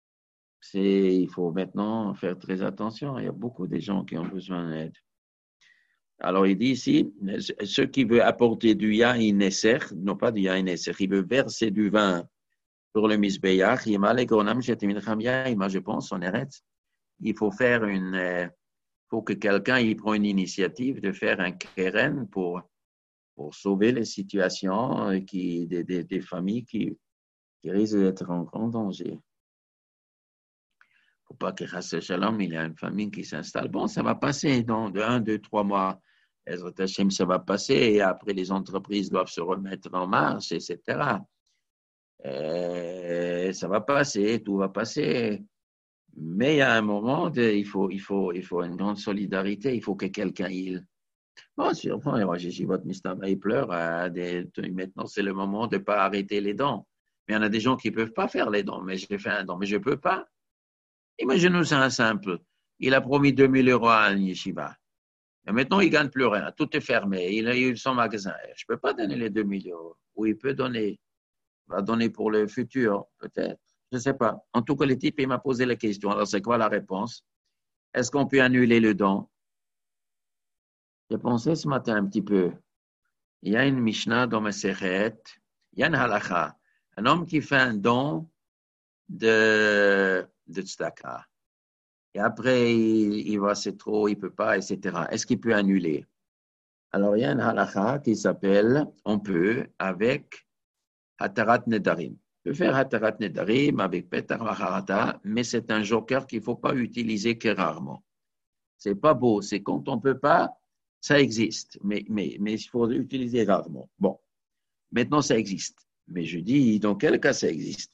Il faut maintenant faire très attention. Il y a beaucoup de gens qui ont besoin d'aide. Alors, il dit ici, ceux qui veulent apporter du yain nesser, non pas du yain nesser, il veut verser du vin sur le misbeyach, je pense, on arrête. Il faut faire faut que quelqu'un prenne une initiative de faire un keren pour pour sauver les situations des familles qui risquent d'être en grand danger. Il ne faut pas que Chassé Shalom, il y a une famille qui s'installe. Bon, ça va passer dans 1, 2, 3 mois. Ezrat Hashem, ça va passer et après les entreprises doivent se remettre en marche, etc. Et ça va passer, tout va passer. Mais il y a un moment, il faut une grande solidarité, il faut que quelqu'un Bon, sûrement, votre Mistama, il pleure. Maintenant, c'est le moment de ne pas arrêter les dents. Mais il y en a des gens qui ne peuvent pas faire les dents. Mais j'ai fait un don, mais je ne peux pas. Imaginez-nous ça un simple. Il a promis 2000 € à un yeshiva. Et maintenant, il ne gagne plus rien. Tout est fermé. Il a eu son magasin. Je ne peux pas donner les 2000 €. Ou il peut donner. Il va donner pour le futur, peut-être. Je ne sais pas. En tout cas, le type, il m'a posé la question. Alors, c'est quoi la réponse? Est-ce qu'on peut annuler le don? J'ai pensé ce matin un petit peu. Il y a une Mishnah dans Masechet. Il y a une halakha. Un homme qui fait un don de tzedaka. Et après, il va, c'est trop, il ne peut pas, etc. Est-ce qu'il peut annuler? Alors, il y a une halakha qui s'appelle, on peut, avec Hatarat Nedarim. On peut faire Hatarat Nedarim avec Petar Vacharata, mais c'est un joker qu'il ne faut pas utiliser que rarement. Ce n'est pas beau, c'est quand on ne peut pas, ça existe, mais il faut l'utiliser rarement. Bon, maintenant ça existe. Mais je dis, dans quel cas ça existe?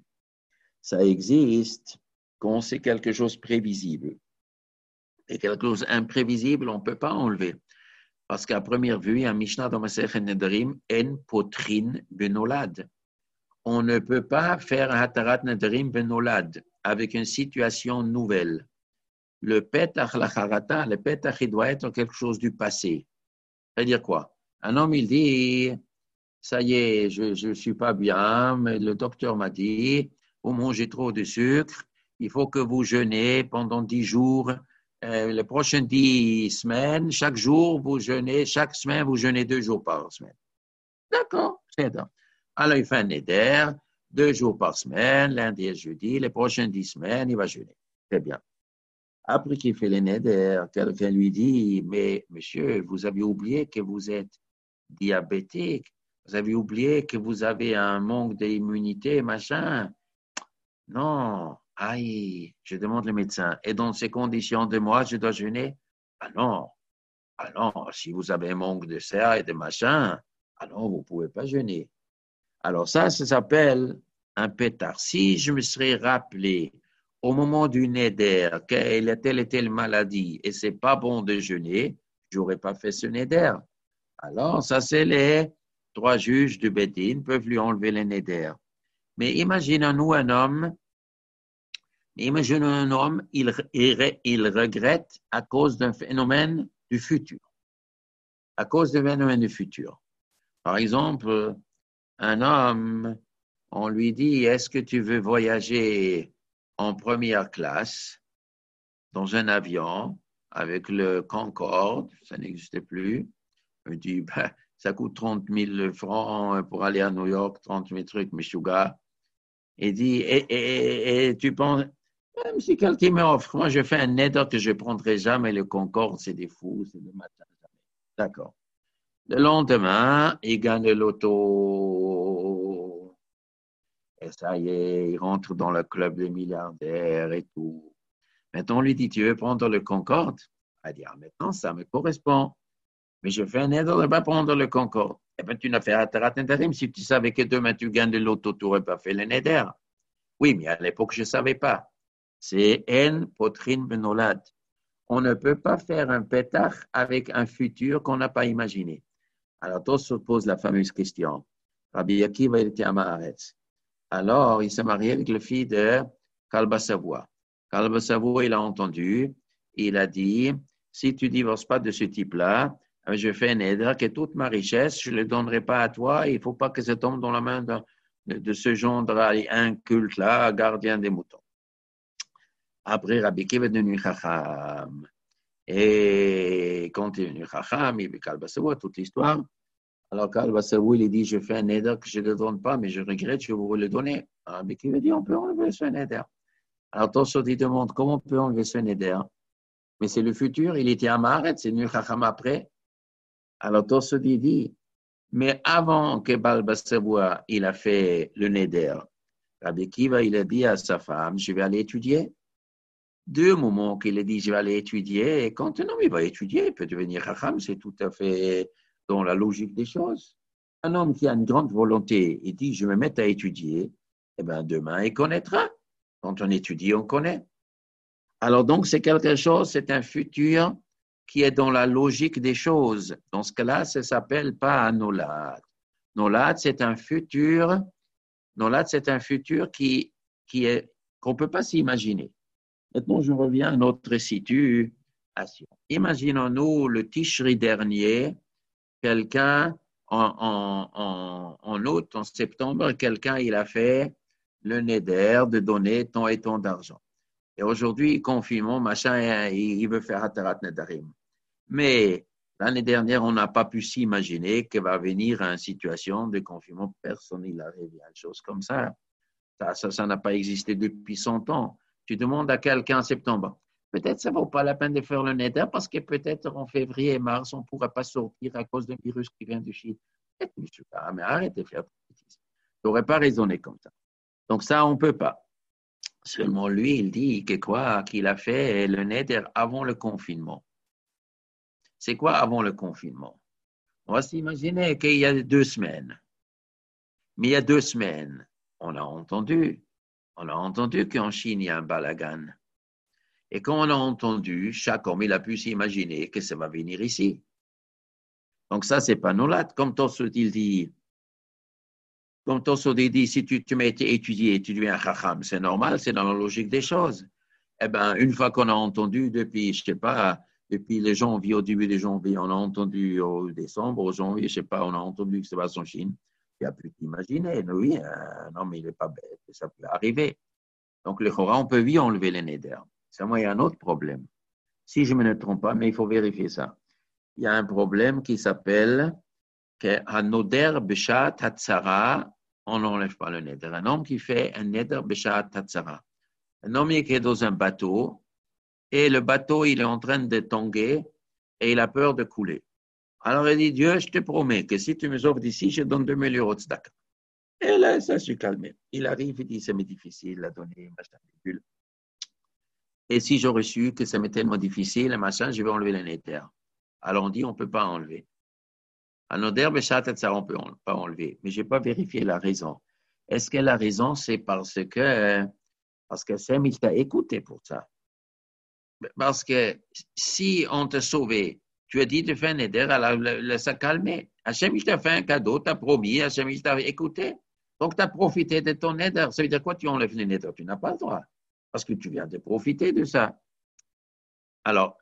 Ça existe quand c'est quelque chose de prévisible. Et quelque chose d'imprévisible, on ne peut pas enlever. Parce qu'à première vue, il y a un Mishnah dans Masechet Nedarim, En potrin benolad. On ne peut pas faire un Hatarat Nedarim benolad avec une situation nouvelle. Le petach lacharata, le petach, il doit être quelque chose du passé. C'est-à-dire quoi? Un homme, il dit, ça y est, je ne suis pas bien, mais le docteur m'a dit, vous mangez trop de sucre, il faut que vous jeûnez pendant 10 jours. Les prochaines 10 semaines, chaque jour, vous jeûnez, chaque semaine, vous jeûnez 2 jours par semaine. D'accord, c'est d'accord. Alors, il fait un neder, 2 jours par semaine, lundi et jeudi, les prochaines 10 semaines, il va jeûner. Très bien. Après qu'il fait les neder, quelqu'un lui dit, mais monsieur, vous avez oublié que vous êtes diabétique, vous avez oublié que vous avez un manque d'immunité, machin. Non, aïe, je demande le médecin. Et dans ces conditions de moi, je dois jeûner? Ah non, si vous avez un manque de ça et de machin, ah non, vous ne pouvez pas jeûner. Alors ça s'appelle un pétard. Si je me serais rappelé au moment du neder quelle a telle et telle maladie et c'est pas bon de jeûner, j'aurais pas fait ce neder. Alors ça c'est les 3 juges du Bédine peuvent lui enlever les neder. Mais imaginons-nous un homme, il regrette à cause d'un phénomène du futur. À cause d'un phénomène du futur. Par exemple, un homme, on lui dit, est-ce que tu veux voyager en première classe dans un avion avec le Concorde, ça n'existait plus. Il dit, ça coûte 30 000 francs pour aller à New York, 30 000 trucs, Meshuga. Il dit, et tu penses, même si quelqu'un m'offre, moi je fais un neder que je ne prendrai jamais le Concorde, c'est des fous, c'est le matin. D'accord. Le lendemain, il gagne le loto. Et ça y est, il rentre dans le club des milliardaires et tout. Maintenant, on lui dit, tu veux prendre le Concorde? Il dit, maintenant, ça me correspond. Mais je fais un neder de ne pas prendre le Concorde. Eh bien, tu n'as fait Hatarat Nedarim. Si tu savais que demain, tu gagnes le loto, tu n'aurais pas fait le neder. Oui, mais à l'époque, je ne savais pas. C'est En potrin benolad. On ne peut pas faire un pétach avec un futur qu'on n'a pas imaginé. Alors, toi, se pose la fameuse question. Rabbi Akiva, il était à Maaretz. Alors, il s'est marié avec la fille de Kalba Savoie. Kalba Savoie, il a entendu, il a dit, si tu ne divorces pas de ce type-là, je fais un neder que toute ma richesse, je ne le donnerai pas à toi, il ne faut pas que ça tombe dans la main de ce genre inculte-là, gardien des moutons. Après, Rabbi Akiva est devenu Chacham. Et quand il est devenu Chacham, il y avait Kalba Savoie, toute l'histoire. Alors, Kalba Savoie, il dit, je fais un neder que je ne le donne pas, mais je regrette, je vais vous le donner. Rabbi Akiva dit, on peut enlever ce neder. Alors, Tosot, il demande, comment on peut enlever ce neder? Mais c'est le futur, il était à Maaretz, c'est devenu Chacham après. Alors, Tosot, il dit, Mais avant que Baal Bassaboua, il a fait le Neder, Rabbi Akiva, il a dit à sa femme, je vais aller étudier. Deux moments qu'il a dit, je vais aller étudier, et quand un homme il va étudier, il peut devenir Chacham, c'est tout à fait dans la logique des choses. Un homme qui a une grande volonté, il dit, je vais me mettre à étudier, eh bien, demain, il connaîtra. Quand on étudie, on connaît. Alors donc, c'est quelque chose, c'est un futur qui est dans la logique des choses. Dans ce cas-là, ça ne s'appelle pas un Nolad. Nolad, c'est un futur qu'on ne peut pas s'imaginer. Maintenant, je reviens à notre situation. Imaginons-nous le Tishri dernier, quelqu'un en août, en septembre, quelqu'un il a fait le Neder de donner tant et tant d'argent. Et aujourd'hui, confinement, machin, il veut faire Hatarat Nedarim. Mais l'année dernière, on n'a pas pu s'imaginer qu'il va venir à une situation de confinement. Personne il arrive à une chose comme ça. Ça n'a pas existé depuis 100 ans. Tu demandes à quelqu'un en septembre, peut-être ça ne vaut pas la peine de faire le Neder parce que peut-être en février et mars, on ne pourra pas sortir à cause d'un virus qui vient de Chine. Mais arrête de faire. Tu n'aurais pas raisonné comme ça. Donc ça, on ne peut pas. Seulement lui, il dit qu'il a fait le Neder avant le confinement. C'est quoi avant le confinement? On va s'imaginer qu'il y a 2 semaines. Mais il y a 2 semaines, on a entendu qu'en Chine, il y a un balagan. Et quand on a entendu, chaque homme, il a pu s'imaginer que ça va venir ici. Donc ça, c'est pas Nolad. Comme Tosfot dit, si tu m'as été étudié, tu deviens Chacham, c'est normal, c'est dans la logique des choses. Eh bien, une fois qu'on a entendu depuis, je sais pas, depuis les janvier, au début de janvier, on a entendu au décembre, au janvier, je sais pas, on a entendu que ça va en Chine. Il a pu t'imaginer, oui, non, mais il n'est pas bête, ça peut arriver. Donc, le Chora, on peut vite enlever les Neder. C'est moi, il y a un autre problème. Si je ne me trompe pas, mais il faut vérifier ça. Il y a un problème qui s'appelle Hanoder Beshat Hatzara, on n'enlève pas le Neder. Un homme qui fait un Neder Beshat Hatzara. Un homme qui est dans un bateau, et le bateau, il est en train de tanguer, et il a peur de couler. Alors, il dit, Dieu, je te promets que si tu me sauves d'ici, je donne 2 000 euros de tzedaka. Et là, ça se calme. Il arrive, il dit, ça m'est difficile à donner, machin, bidule. Et si j'aurais su que ça m'est tellement difficile, machin, je vais enlever le Neder. Alors, on dit, on ne peut pas enlever. Anoder Beshat Hatzara, on ne peut pas enlever. Mais je n'ai pas vérifié la raison. Est-ce que la raison, c'est parce que Sam, il t'a écouté pour ça? Parce que si on te sauvait, tu as dit de faire un Neder, alors ça calmait. Hachem, il t'a fait un cadeau, t'as promis, Hachem, il t'a écouté. Donc, tu as profité de ton Neder. Ça veut dire quoi? Tu enlèves le Neder? Tu n'as pas le droit. Parce que tu viens de profiter de ça. Alors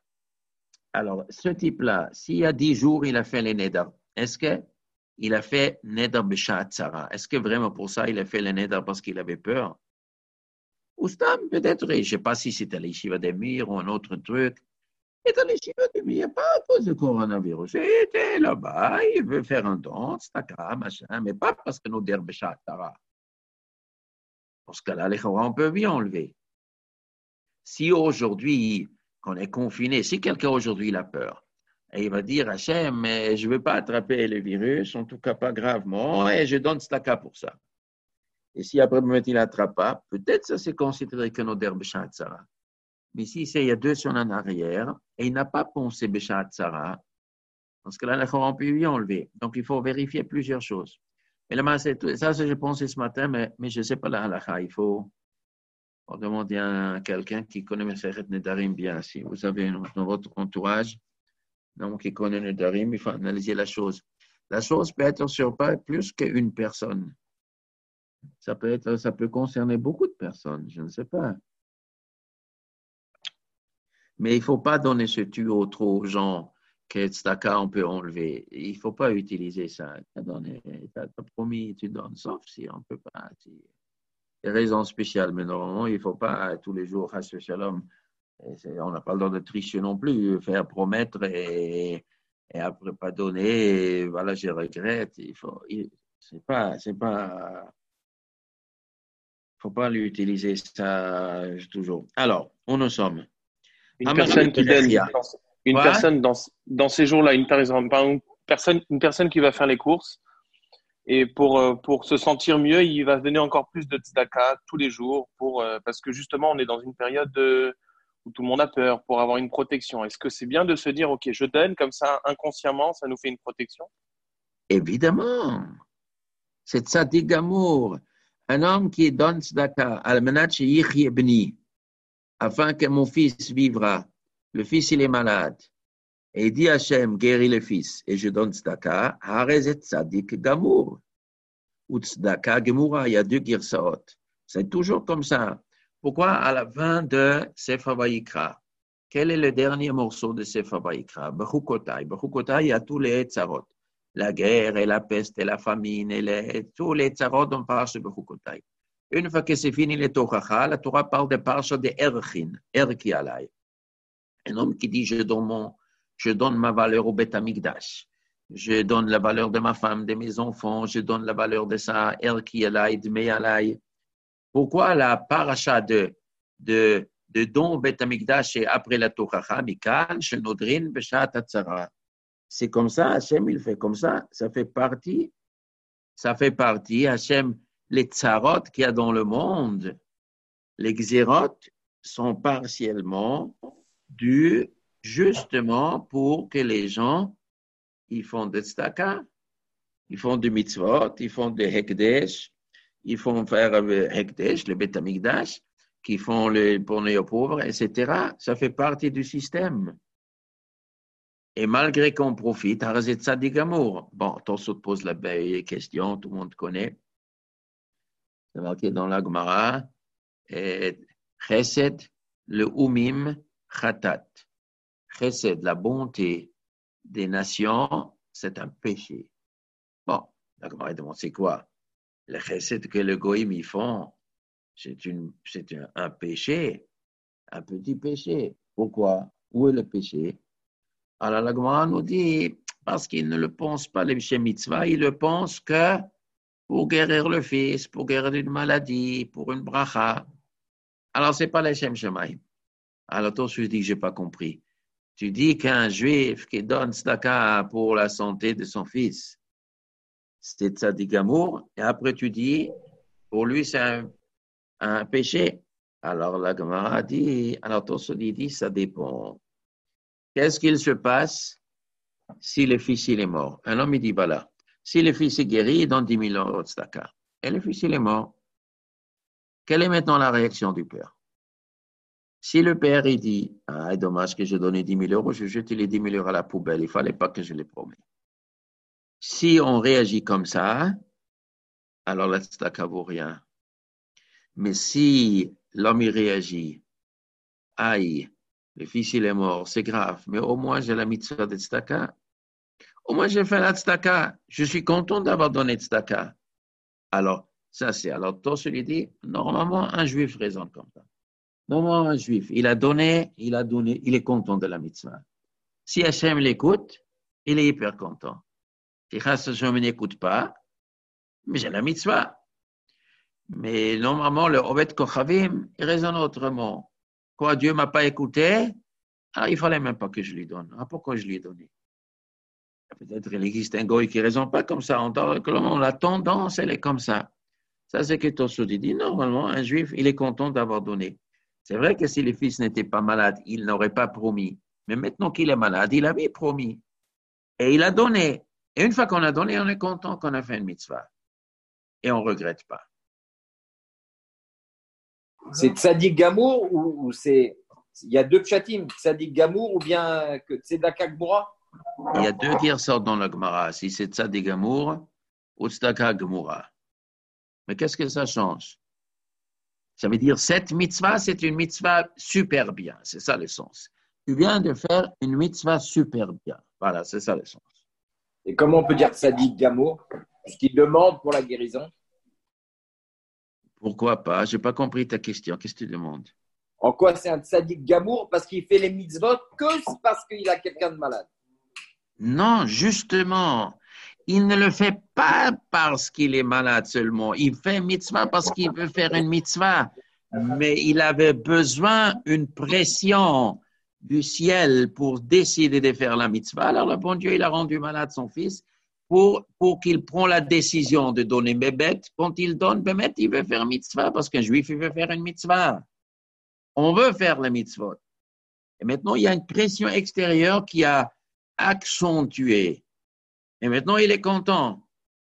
ce type-là, s'il y a 10 jours, il a fait les Neder, est-ce qu'il a fait Neder Beshat Hatzara? Est-ce que vraiment pour ça, il a fait le Neder parce qu'il avait peur? Ou Stam, peut-être, je ne sais pas si c'était l'Yeshiva d'Emir ou un autre truc. C'était l'Yeshiva d'Emir, pas à cause du coronavirus. Il était là-bas, il veut faire un don, tzedaka, machin, mais pas parce que nous dire Beshat Hatzara. Dans ce cas-là, les Chora, on peut bien enlever. Si aujourd'hui, qu'on est confiné, si quelqu'un aujourd'hui il a peur, et il va dire Hachem, mais je ne veux pas attraper le virus, en tout cas pas gravement, et je donne tzedaka pour ça. Et si après il n'attrape pas, peut-être ça c'est considéré que Noder Beshat Hatzara. Mais si c'est il y a 2 semaines en arrière, et il n'a pas pensé Beshat Hatzara, dans ce cas-là, on peut lui enlever. Donc il faut vérifier plusieurs choses. Et là, ça, je pensais ce matin, mais je ne sais pas la halakha. Il faut demander à quelqu'un qui connaît Masechet Nedarim bien. Si vous avez dans votre entourage, donc qui connaît Nedarim, il faut analyser la chose. La chose peut être sur pas plus qu'une personne. Ça peut concerner beaucoup de personnes, je ne sais pas. Mais il ne faut pas donner ce tuyau trop aux gens que tzedaka on peut enlever. Il ne faut pas utiliser ça. Tu as promis, tu donnes, sauf si on ne peut pas. Il y a des raisons spéciales, mais normalement, il ne faut pas tous les jours, shalom. On n'a pas le droit de tricher non plus, faire promettre et après pas donner. Et voilà, je regrette. C'est pas. Faut pas l'utiliser ça toujours. Alors, où nous sommes? Une personne qui donne, une personne dans ces jours-là, par exemple, une personne qui va faire les courses et pour se sentir mieux, il va donner encore plus de tzedaka tous les jours parce que justement, on est dans une période où tout le monde a peur pour avoir une protection. Est-ce que c'est bien de se dire, OK, je donne comme ça inconsciemment, ça nous fait une protection? Évidemment, c'est tzaddik gamour. Un homme qui donne tzedaka, al-manat sheyichy bni, afin que mon fils vivra. Le fils, il est malade. Et il dit Hachem, guéris le fils. Et je donne tzedaka, harezet tzaddik gamour. Ou tzedaka gemura, il y a deux girsaot. C'est toujours comme ça. Pourquoi à la fin de Sefer Vayikra, quel est le dernier morceau de Sefer Vayikra? Bechukotai. Bechukotai, il y a tous les tzarot. La guerre et la peste et la famine et tous les tzarot, on parle de Bechukotai. Une fois que c'est fini les Tochacha, la Torah parle de parsha de Erchin, Erki alay. Un homme qui dit je donne ma valeur au Beth Amikdash. Je donne la valeur de ma femme, de mes enfants, je donne la valeur de ça, Erki alay, de me alay. Pourquoi la paracha de don au Beth Amikdash et après la Tochacha, Mikan, Shenodrin, Beshat Hatzara? C'est comme ça, Hachem, il fait comme ça, ça fait partie, Hachem, les tzarot qu'il y a dans le monde, les xérot sont partiellement dus justement pour que les gens, ils font des tzedaka, ils font du mitzvot, ils font du hekdesh, ils font faire hekdesh, le Beth Amikdash, qui font pour les pauvres, etc. Ça fait partie du système. Et malgré qu'on profite, Harazet Tzadik Gamour. Bon, Tosot pose la belle question, tout le monde connaît. C'est marqué dans la Gemara. Chesed, le Umim, Chatat. Chesed, la bonté des nations, c'est un péché. Bon, la Gemara demande, c'est quoi? Le Chesed que le Goïm y font, c'est un péché, un petit péché. Pourquoi? Où est le péché? Alors la Gemara nous dit, parce qu'ils ne le pensent pas, les Shem Mitzvah, ils le pensent que pour guérir le fils, pour guérir une maladie, pour une bracha. Alors c'est pas les Shem Shemaim. Alors toi, je dis, j'ai pas compris. Tu dis qu'un juif qui donne tzedaka pour la santé de son fils, c'est tzaddik gamour, et après tu dis, pour lui c'est un péché. Alors la Gemara dit, alors toi, je dit, ça dépend. Qu'est-ce qu'il se passe si le fils il est mort? Un homme il dit, voilà, si le fils est guéri, il donne 10 000 euros de tzedaka. Et le fils il est mort. Quelle est maintenant la réaction du père? Si le père il dit, ah, dommage que j'ai donné 10 000 euros, je jette les 10 000 euros à la poubelle, il ne fallait pas que je les promette. Si on réagit comme ça, alors la tzedaka vaut rien. Mais si l'homme il réagit, aïe, le fils, il est mort, c'est grave, mais au moins j'ai la mitzvah de tzedaka. Au moins j'ai fait la tzedaka. Je suis content d'avoir donné tzedaka. Alors, ça c'est. Alors, toi, celui dit, normalement, un juif raisonne comme ça. Normalement, un juif, il a donné, il est content de la mitzvah. Si Hachem l'écoute, il est hyper content. Si Hachem n'écoute pas, mais j'ai la mitzvah. Mais normalement, le Obed Kochavim, il raisonne autrement. Quoi, Dieu ne m'a pas écouté, alors il ne fallait même pas que je lui donne. Ah, pourquoi je lui ai donné? Peut-être qu'il existe un goy qui ne raisonne pas comme ça. La tendance, elle est comme ça. Ça, c'est que Tosfot dit, normalement, un juif, il est content d'avoir donné. C'est vrai que si le fils n'était pas malade, il n'aurait pas promis. Mais maintenant qu'il est malade, il avait promis. Et il a donné. Et une fois qu'on a donné, on est content qu'on a fait une mitzvah. Et on ne regrette pas. C'est Tzadik Gamour ou c'est. Il y a deux pshatim, Tzadik Gamour ou bien Tzedaka Gmura? Il y a deux qui ressortent dans la Gemara, si c'est Tzadik Gamour ou Tzedaka Gmura. Mais qu'est-ce que ça change? Ça veut dire cette mitzvah, c'est une mitzvah super bien. C'est ça le sens. Tu viens de faire une mitzvah super bien. Voilà, c'est ça le sens. Et comment on peut dire Tzadik Gamour? Puisqu'il demande pour la guérison. Pourquoi pas? Je n'ai pas compris ta question. Qu'est-ce que tu demandes? En quoi c'est un tzaddik gamour? Parce qu'il fait les mitzvot que parce qu'il a quelqu'un de malade. Non, justement. Il ne le fait pas parce qu'il est malade seulement. Il fait mitzvah parce qu'il veut faire une mitzvah. Mais il avait besoin d'une pression du ciel pour décider de faire la mitzvah, alors le bon Dieu, il a rendu malade son fils pour qu'il prenne la décision de donner bébé. Quand il donne bébé, il veut faire mitzvah parce qu'un juif, il veut faire une mitzvah. On veut faire la mitzvah. Et maintenant, il y a une pression extérieure qui a accentué. Et maintenant, il est content.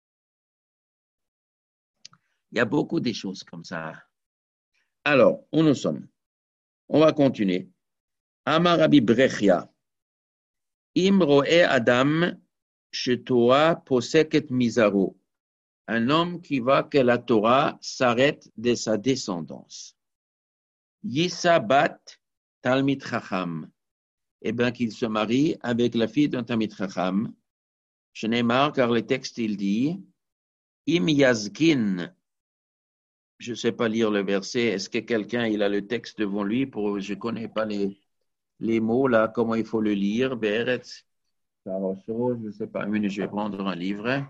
Il y a beaucoup de choses comme ça. Alors, où nous sommes? On va continuer. Amar Rabbi Brechia. Im ro'e Adam she'Torah poseket mizaro. Un homme qui voit que la Torah s'arrête de sa descendance. Yisabat Talmid Chacham. Eh bien, qu'il se marie avec la fille d'un Talmid Chacham. Shneimar, car le texte, il dit, Im yazkin. Je ne sais pas lire le verset. Est-ce que quelqu'un, il a le texte devant lui? Je ne connais pas les mots, là, comment il faut le lire. Beretz, Paroso, je ne sais pas. Je vais prendre un livre.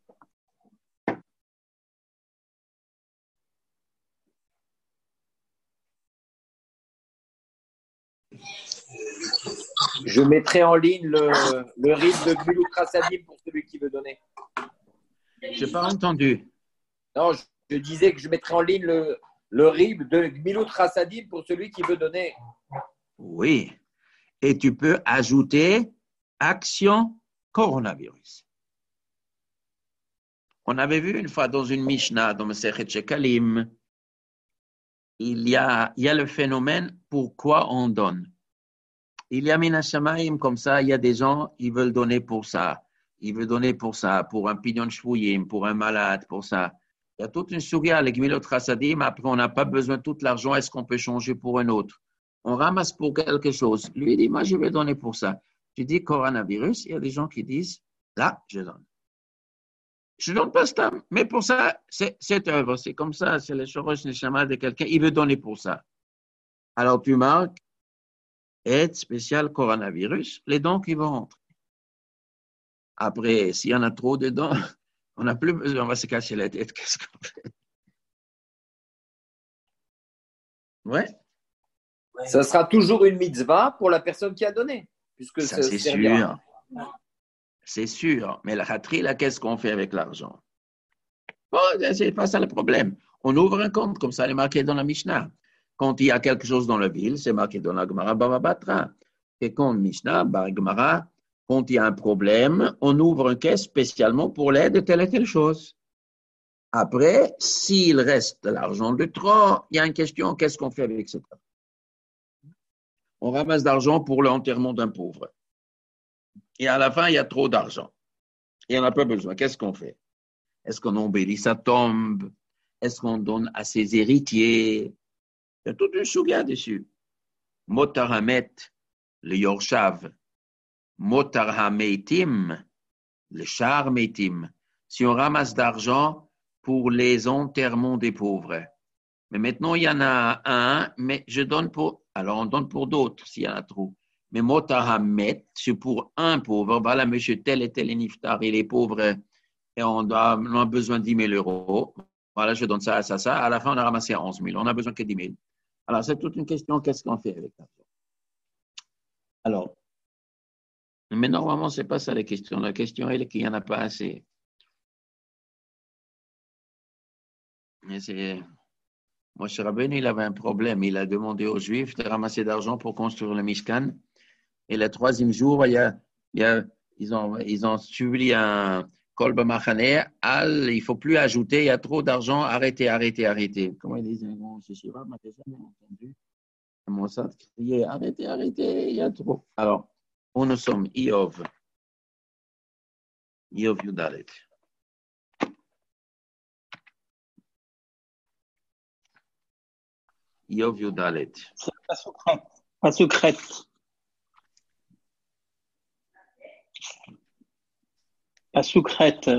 Je mettrai en ligne le rite de Gmilut Chassadim pour celui qui veut donner. Je n'ai pas entendu. Non, je disais que je mettrai en ligne le rite de Gmilut Chassadim pour celui qui veut donner. Oui. Et tu peux ajouter action coronavirus. On avait vu une fois dans une Mishnah, dans Masechet Shekalim, il y a le phénomène pourquoi on donne. Il y a Minashamaim comme ça, il y a des gens, ils veulent donner pour ça. Ils veulent donner pour ça, pour un pignon shvuyim, pour un malade, pour ça. Il y a toute une souria, les Gmilot Chassadim, après on n'a pas besoin de tout l'argent, est-ce qu'on peut changer pour un autre? On ramasse pour quelque chose. Lui dit, moi je vais donner pour ça. Tu dis coronavirus, il y a des gens qui disent, là, je donne. Je donne pas ça, mais pour ça, c'est œuvre, c'est comme ça, c'est le Shorosh Neshama de quelqu'un, il veut donner pour ça. Alors tu marques, aide spéciale coronavirus, les dons qui vont rentrer. Après, s'il y en a trop dedans, on n'a plus besoin, on va se casser la tête, qu'est-ce qu'on fait? Ouais. Ça sera toujours une mitzvah pour la personne qui a donné. Puisque ça, c'est sûr. C'est sûr. Mais la khatri, là, qu'est-ce qu'on fait avec l'argent? Bon, c'est pas ça le problème. On ouvre un compte, comme ça, il est marqué dans la Mishnah. Quand il y a quelque chose dans la ville, c'est marqué dans la Gemara Baba Batra. Et quand Mishnah, Gemara, quand il y a un problème, on ouvre un caisse spécialement pour l'aide de telle et telle chose. Après, s'il reste de l'argent de trop, il y a une question, qu'est-ce qu'on fait avec cet argent? On ramasse d'argent pour l'enterrement d'un pauvre. Et à la fin, il y a trop d'argent. Et on n'a pas besoin. Qu'est-ce qu'on fait? Est-ce qu'on embellit sa tombe? Est-ce qu'on donne à ses héritiers? Il y a toute une souga dessus. Motarhamet, le Yorshav. Motarhameitim, le Charmeitim. Si on ramasse d'argent pour les enterrements des pauvres. Mais maintenant, il y en a un, mais je donne pour... Alors, on donne pour d'autres s'il y en a trop. Mais Motarhamet, c'est pour un pauvre. Voilà, monsieur tel et tel est niftar, il est pauvre et on a besoin de 10 000 euros. Voilà, je donne ça. À la fin, on a ramassé 11 000. On n'a besoin que 10 000. Alors, c'est toute une question, qu'est-ce qu'on fait avec l'argent? Alors, mais normalement, ce n'est pas ça la question. La question est qu'il n'y en a pas assez. Mais c'est... Moshe Rabbeinu, il avait un problème. Il a demandé aux Juifs de ramasser d'argent pour construire le Mishkan. Et le troisième jour, ils ont suivi un Kol B'Machane. Il ne faut plus ajouter, il y a trop d'argent, arrêtez. Comment ils disent? Je ne sais pas, mais j'ai jamais entendu. Mossad criait, arrêtez, il y a trop. Alors, où nous sommes? Iov Yudalet. Iov Yudalet. Pas secrète. Pas secrète.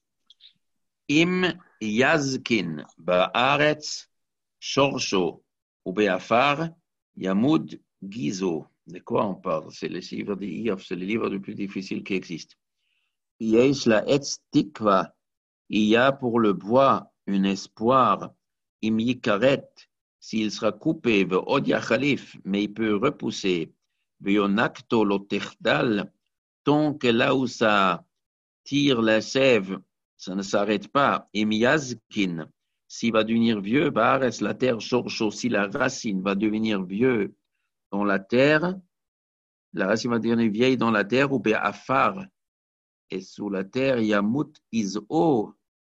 Im yazkin ba'aretz shorsho ou be'afar yamud gizo. De quoi on parle? C'est le livre d'Iov, c'est le livre le plus difficile qui existe. Yesh la etz tikva. Il y a pour le bois un espoir. Im yikaret. S'il sera coupé, ve'od yachalif, mais il peut repousser. Vionacto loterdal, tant que là où ça tire la sève, ça ne s'arrête pas. Et miazkin, s'il va devenir vieux, bares, la terre chorcho, si la racine va devenir vieux dans la terre, la racine va devenir vieille dans la terre, ou be'afar, et sous la terre, yamut iso.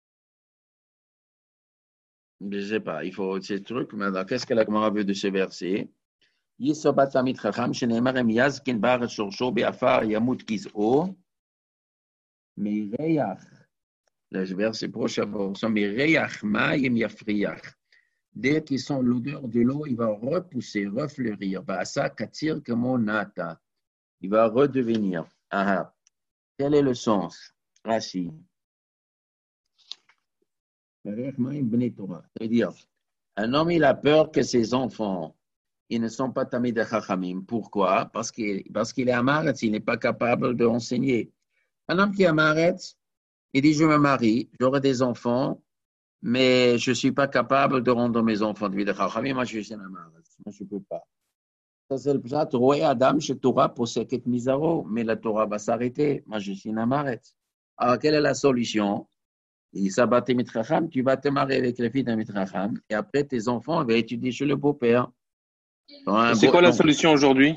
Je ne sais pas, il faut ces trucs. Maintenant, qu'est-ce que la Gemara veut de ce verset? Yisobat tamid chacham, sheneemar em yazkin bares chorcho, be'afar, yamut iso. Meireach. Le verset prochain, Meireach ma'im yafriach. Dès qu'ils sont l'odeur de l'eau, il va repousser, refleurir. Ba'asa katir kemonata. Il va redevenir. Ah, quel est le sens? Rashi. C'est-à-dire, un homme, il a peur que ses enfants, ils ne sont pas tamid chachamim. Pourquoi? Parce qu'il est amaretz, il n'est pas capable d'enseigner. Un homme qui est amaretz, il dit, je me marie, j'aurai des enfants, mais je ne suis pas capable de rendre mes enfants de chachamim. Moi, je suis un amaretz. Moi, je ne peux pas. Ça, c'est le pshat. Roé Adam, chez Torah, poseket mizaro. Mais la Torah va s'arrêter. Moi, je suis un amaretz. Alors, quelle est la solution? Il s'abat tes mitracham, tu vas te marier avec les filles d'un mitracham, et après, tes enfants vont étudier chez le beau-père. C'est quoi la solution aujourd'hui?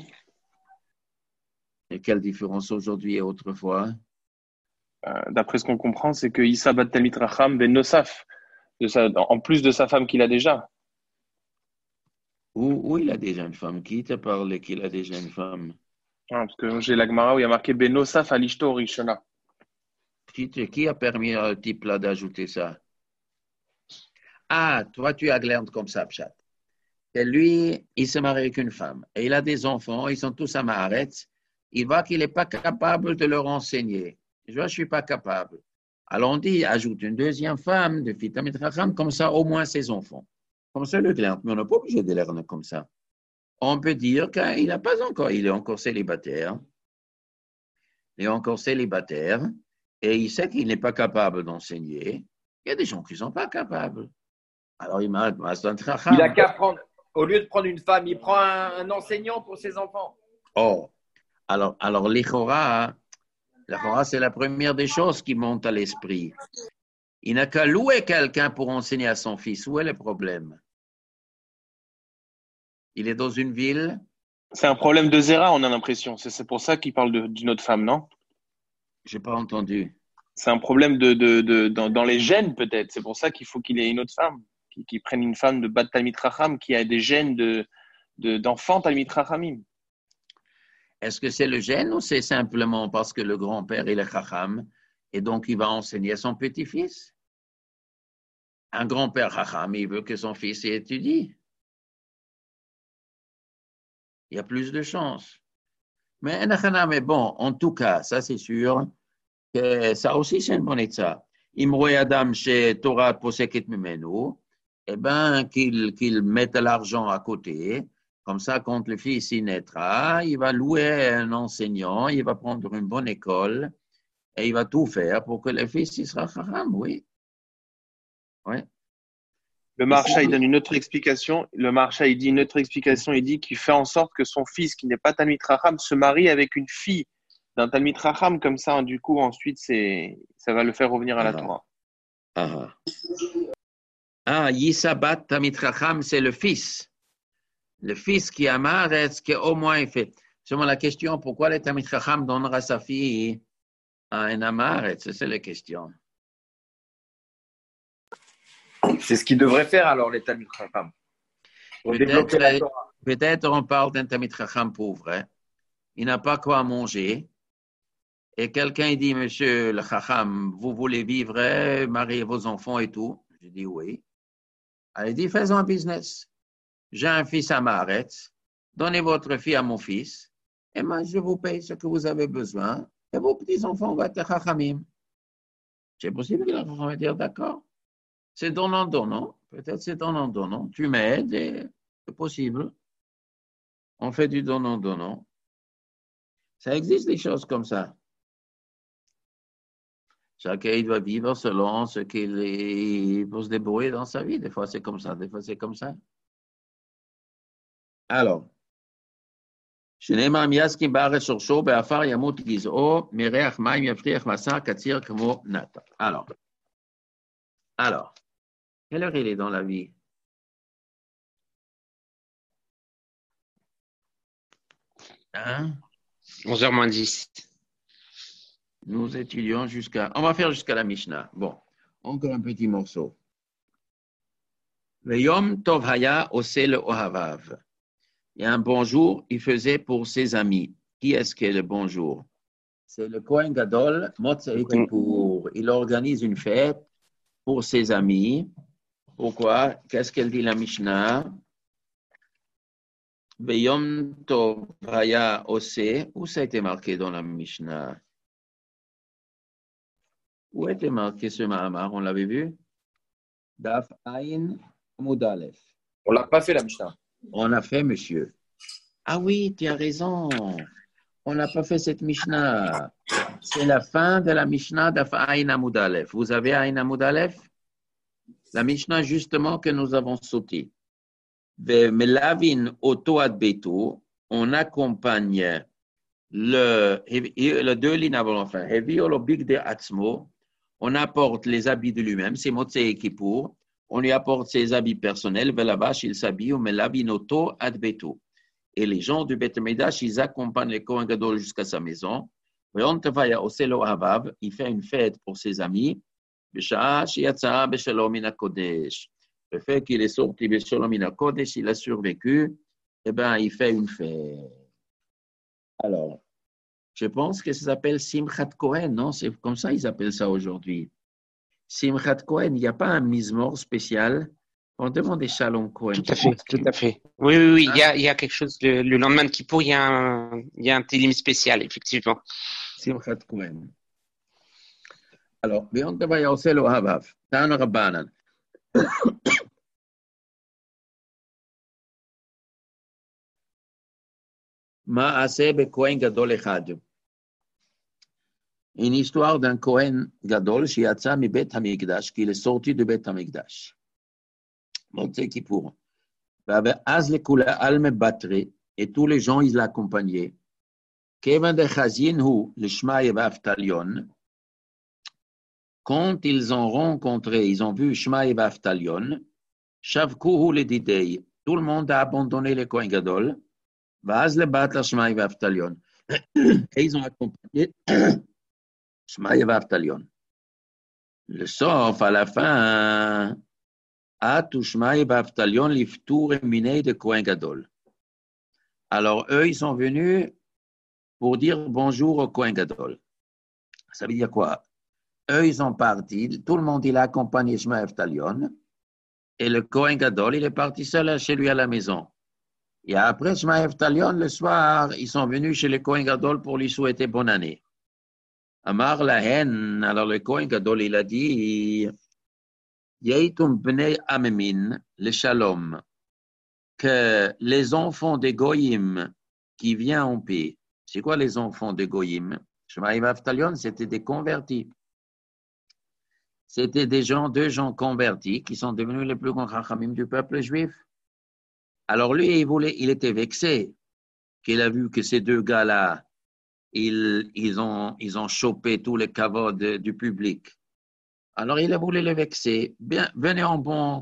Et quelle différence aujourd'hui et autrefois? D'après ce qu'on comprend, c'est que Issa bat Talmid Racham ben Nosaf, en plus de sa femme qu'il a déjà. Où il a déjà une femme? Qui t'a parlé qu'il a déjà une femme? Parce que j'ai la Gemara où il y a marqué ben Nosaf alishto rishona. Qui a permis à un type là d'ajouter ça? Ah, toi, tu as glerne comme ça, Pshat. Et lui, il se marie avec une femme. Et il a des enfants, ils sont tous à Maharetz. Il voit qu'il n'est pas capable de leur enseigner. Je ne suis pas capable. Alors on dit, ajoute une deuxième femme de Fitamit Racham, comme ça, au moins ses enfants. Comme ça, le glerne. Mais on n'est pas obligé de l'erner comme ça. On peut dire qu'il n'a pas encore, il est encore célibataire. Il est encore célibataire. Et il sait qu'il n'est pas capable d'enseigner. Il y a des gens qui ne sont pas capables. Alors, il n'a qu'à prendre, au lieu de prendre une femme, il prend un enseignant pour ses enfants. Oh, alors l'Ichora, c'est la première des choses qui monte à l'esprit. Il n'a qu'à louer quelqu'un pour enseigner à son fils. Où est le problème? Il est dans une ville. C'est un problème de Zera, on a l'impression. C'est pour ça qu'il parle d'une autre femme, non? Je n'ai pas entendu. C'est un problème dans les gènes, peut-être. C'est pour ça qu'il faut qu'il ait une autre femme, qu'il prenne une femme de Bat Talmid Racham qui a des gènes d'enfant Talmid Rachamim. Est-ce que c'est le gène ou c'est simplement parce que le grand-père est le Chacham et donc il va enseigner à son petit-fils? Un grand-père Chacham, il veut que son fils étudie. Il y a plus de chances. Mais bon, en tout cas, ça c'est sûr que ça aussi c'est une bonne étape. Imroy Adam chez Torah Poseket Mimenu, eh bien, qu'il mette l'argent à côté. Comme ça, quand le fils y naîtra, il va louer un enseignant, il va prendre une bonne école et il va tout faire pour que le fils il sera chacham, oui. Oui. Le Maharsha, il donne une autre explication. Le Maharsha, il dit une autre explication. Il dit qu'il fait en sorte que son fils, qui n'est pas Talmid Racham, se marie avec une fille d'un Talmid Racham. Comme ça, du coup, ensuite, ça va le faire revenir à la Torah. Yisabat Talmid Racham, c'est le fils. Le fils qui a Maharetz, qui au moins il fait. Seulement la question, pourquoi le Talmid Chacham donnera sa fille à un Amaretz? C'est la question. C'est ce qu'il devrait faire alors, les Talmid Chacham. Peut-être on parle d'un Talmid Chacham pauvre. Hein? Il n'a pas quoi manger. Et quelqu'un dit, monsieur le Chacham, vous voulez vivre, marier vos enfants et tout? Je dis oui. Alors il dit, faisons un business. J'ai un fils à Maharetz, donnez votre fille à mon fils, et moi je vous paye ce que vous avez besoin, et vos petits-enfants vont être chachamim. C'est possible que l'enfant va dire d'accord. C'est donnant-donnant, peut-être c'est donnant-donnant. Tu m'aides et c'est possible. On fait du donnant-donnant. Ça existe des choses comme ça. Chacun doit vivre selon ce qu'il peut se débrouiller dans sa vie. Des fois c'est comme ça, des fois c'est comme ça. Alors, שנאמר מיאז כי בארץ שורשו, בעפר ימות גזעו, מריח מים יפריח מסע קציר כמו נטע. Alors, quelle heure il est dans la vie? Hein? 11h moins 10. Nous étudions on va faire jusqu'à la Mishnah. Bon, encore un petit morceau. Veyom tov haya oseh le'ohavav. Il y a un bonjour, il faisait pour ses amis. Qui est-ce qui est le bonjour? C'est le Kohen Gadol, Motzei Kippour. Il organise une fête pour ses amis. Pourquoi? Qu'est-ce qu'elle dit la Mishnah? Veyom tov haya oseh. Où ça a été marqué dans la Mishnah? Où était marqué ce Mahamar? On l'avait vu? Daf Ayin Mudalef. On ne l'a pas fait, la Mishnah. On a fait, monsieur. Ah oui, tu as raison. On n'a pas fait cette Mishnah. C'est la fin de la Mishnah d'Af Ayin Amud Aleph. Vous avez Ayin Amud Aleph? La Mishnah, justement, que nous avons sauté. Melavin Oto Ad Beto, on accompagne le deux lignes avant la fin. Hevi Olobik de Atzmo, on apporte les habits de lui-même, c'est Motzei Kippour. On lui apporte ses habits personnels, Velavash, il s'habille, Melavin Oto Ad Beto. Et les gens du Beth Amikdash, ils accompagnent le Kohen Gadol jusqu'à sa maison. Il fait une fête pour ses amis. Le fait qu'il est sorti Beshalom min HaKodesh, il a survécu, eh bien, il fait une fête. Alors, je pense que ça s'appelle Simchat Kohen, non? C'est comme ça qu'ils appellent ça aujourd'hui. Simchat Kohen, il n'y a pas un mizmor spécial. On demande des Shalom Kohen. Tout à fait, tout à fait. Oui. Il y a quelque chose, le lendemain de Kippour, il y a un télim spécial, effectivement. Simchat Kohen. Alors, Bion Tavaya Oselo Havav, Tan Rabbanan. Ma'aseh beKohen Gadol Echad. Une histoire d'un Kohen Gadol, Shiatza mi Bet Hamikdash, qui est sorti de Bet Hamikdash. Motzei Kippour. Az lekula alme batre, et tous les gens, ils l'accompagnaient. Kevan de Chazin hu, le Shma Yevav Talion. Quand ils ont rencontré, ils ont vu Shma Yevav Talion, Shavkuhu le Didei. Tout le monde a abandonné le Kohen Gadol. Vaz le bat la Shma Yevav Talion. Et ils ont accompagné Shma Yevav Talion. Le sauf à la fin, Atu Shma Yevav Talion liftour minei de Kohen Gadol. Alors eux, ils sont venus pour dire bonjour au Kohen Gadol. Ça veut dire quoi? Eux, ils sont partis, tout le monde, il a accompagné Shma Yevav Talion, et le Kohen Gadol, il est parti seul chez lui à la maison. Et après Shma Yevav Talion, le soir, ils sont venus chez le Kohen Gadol pour lui souhaiter bonne année. Amar Lahen, alors le Kohen Gadol, il a dit, Yeitum bnei amemin, le shalom, que les enfants des Goyim qui viennent en paix. C'est quoi les enfants des Goyim? Shma Yevav Talion, c'était des convertis. C'était deux gens convertis qui sont devenus les plus grands chachamim du peuple juif. Alors lui, il était vexé qu'il a vu que ces deux gars-là, ils ont chopé tous les kavod du public. Alors il a voulu les vexer. Bien, venez en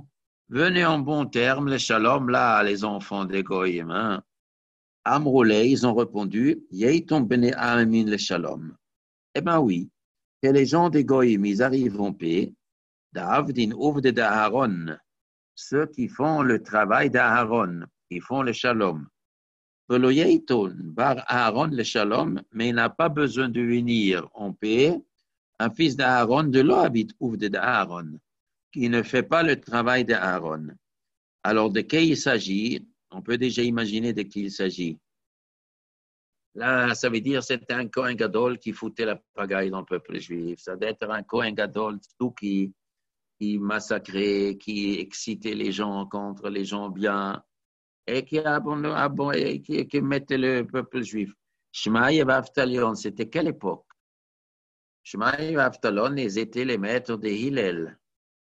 bon terme, le shalom là, les enfants des goyim. Hein. Amroulé, ils ont répondu, Yeitom bene amin le shalom. Eh bien oui, que les gens des goyim, ils arrivent en paix, d'Avdin Uvde d'Aaron, ceux qui font le travail d'Aaron, qui font le shalom. Velo Yeiton bar Aaron le shalom, mais il n'a pas besoin de venir en paix, un fils d'Aaron de l'Ohabit Uvde d'Aaron, qui ne fait pas le travail d'Aaron. Alors de qui il s'agit? On peut déjà imaginer de qui il s'agit. Là, ça veut dire que c'était un Kohen Gadol qui foutait la pagaille dans le peuple juif. Ça doit être un Kohen Gadol qui massacrait, qui excitait les gens contre les gens bien et qui mettait le peuple juif. Shma Yevav Talion, c'était quelle époque? Shma Yevav Talion, ils étaient les maîtres de Hillel.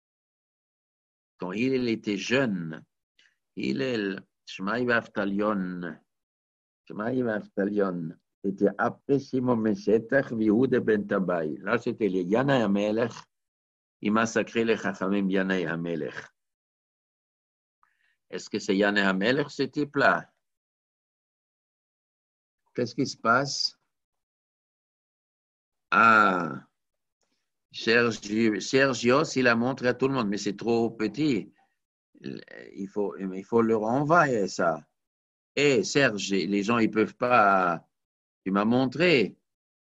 Quand Hillel était jeune, Hillel, Shma Yevav Talion, Shmaï Vaftalion. C'était après Shimon Meshetach, Yehuda ben Tabai. Là, c'était les Yana Amelech. Il massacrait les Chachamim Yana Amelech. Est-ce que c'est Yana Amelech, ce type-là? Qu'est-ce qui se passe? Ah, Sergios, il a montré à tout le monde, mais c'est trop petit. Il faut leur envoyer ça. Et Serge, les gens, ils peuvent pas. Tu m'as montré.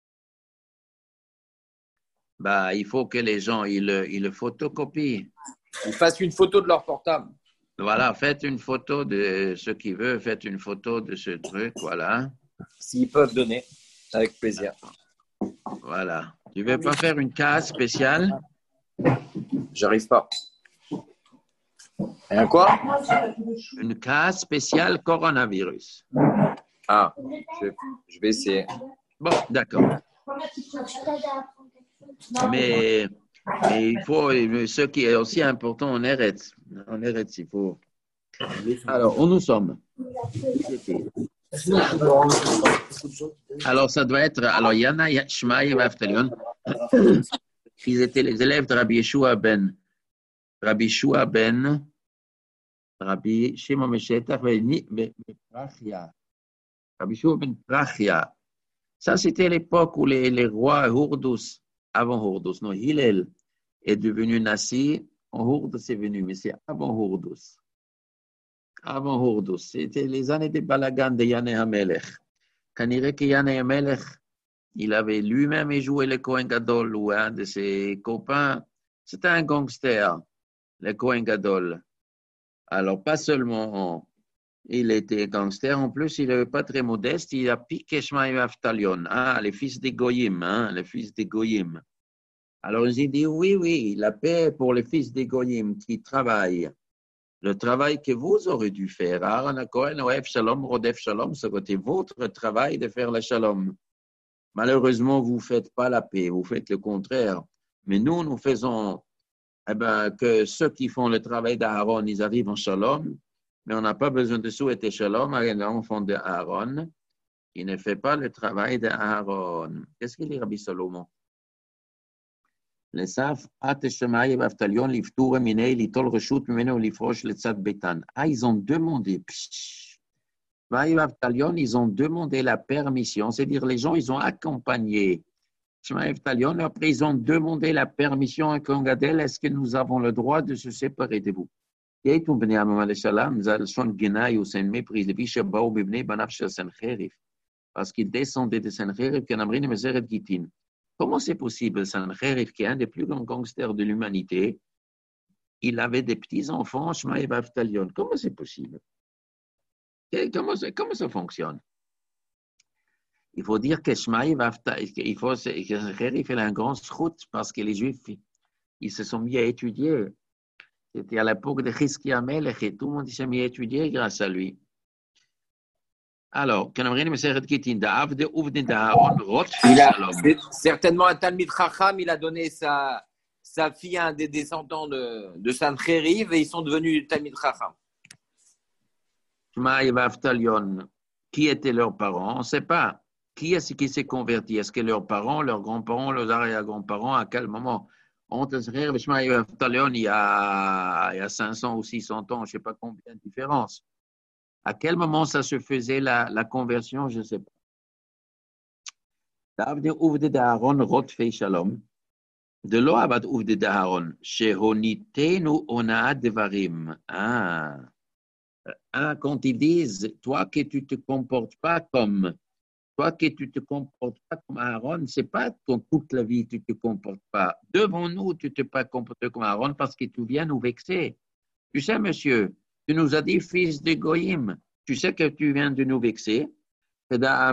Bah, il faut que les gens, ils le photocopient. Ils fassent une photo de leur portable. Voilà, faites une photo de ce qu'ils veulent, faites une photo de ce truc, voilà. S'ils peuvent donner, avec plaisir. Voilà. Tu veux pas faire une case spéciale? J'arrive pas. Et un quoi? Une case spéciale coronavirus. Ah, je vais essayer. Bon, d'accord. Mais il faut, ce qui est aussi important en Eretz, il faut. Alors, où nous sommes? Alors, ça doit être. Alors, Yana, Shmaï et Vaftalion, ils étaient les élèves de Rabbi Yeshua ben. Rabbi Shimon Meshetach ben Prachia. Rabbi Yeshua ben Prachia. Ça, c'était l'époque où les rois Hurdus, avant Hurdus, non, Hillel est devenu Nassi. Hurdus est venu, mais c'est avant Hurdus. Avant Hurdus, c'était les années de Balagan de Yanné Hamelech. Quand il que Yanné Hamelech, il avait lui-même joué le Kohen Gadol ou un de ses copains. C'était un gangster, le Kohen Gadol. Alors, pas seulement il était gangster, en plus, il n'était pas très modeste, il a piqué Shmaï Vaftalion, les fils des Goyim, les fils des Goyim. Alors, ils ont dit, oui, la paix pour les fils des Goyim qui travaillent. Le travail que vous aurez dû faire, Aaron Cohen, Oef Shalom, Rodef Shalom, c'était votre travail de faire le Shalom. Malheureusement, vous ne faites pas la paix, vous faites le contraire. Mais nous faisons que ceux qui font le travail d'Aaron, ils arrivent en Shalom, mais on n'a pas besoin de souhaiter Shalom à l'enfant d'Aaron qui ne fait pas le travail d'Aaron. Qu'est-ce qu'il dit, Rabbi Salomon? Ils ont demandé, ils ont demandé la permission, c'est-à-dire les gens, ils ont accompagné après ils ont demandé la permission à Kongadel, est-ce que nous avons le droit de se séparer de vous? Parce qu'ils descendaient de Sancherif, comment c'est possible, Sancherif, qui est un des plus grands gangsters de l'humanité, il avait des petits-enfants, Shmaï Vaftalion. Comment c'est possible? Comment ça fonctionne? Il faut dire que Shmaï Vaftalion, Sancherif, il a un grand schrout parce que les Juifs, ils se sont mis à étudier. C'était à l'époque de Chizkia Melech et tout le monde s'est mis à étudier grâce à lui. Alors, certainement un Talmid Chacham, il a donné sa fille à un des descendants de Sancheriv et ils sont devenus Talmid Chacham. Shmaï Vaftalion, qui étaient leurs parents? On ne sait pas. Qui est-ce qui s'est converti? Est-ce que leurs parents, leurs grands-parents, leurs arrière-grands-parents, à quel moment? Entre Shmaï Vaftalion, il y a 500 ou 600 ans, je ne sais pas combien de différence. À quel moment ça se faisait la conversion, je ne sais pas. De l'Oabad Ouvde d'Aaron, Shehonitenu Ona Devarim. Quand ils disent, toi que tu ne te comportes pas comme Aaron, ce n'est pas que toute la vie tu ne te comportes pas. Devant nous, tu ne te pas comporter comme Aaron parce que tu viens nous vexer. Tu sais, monsieur, tu nous as dit fils de Goïm. Tu sais que tu viens de nous vexer. On a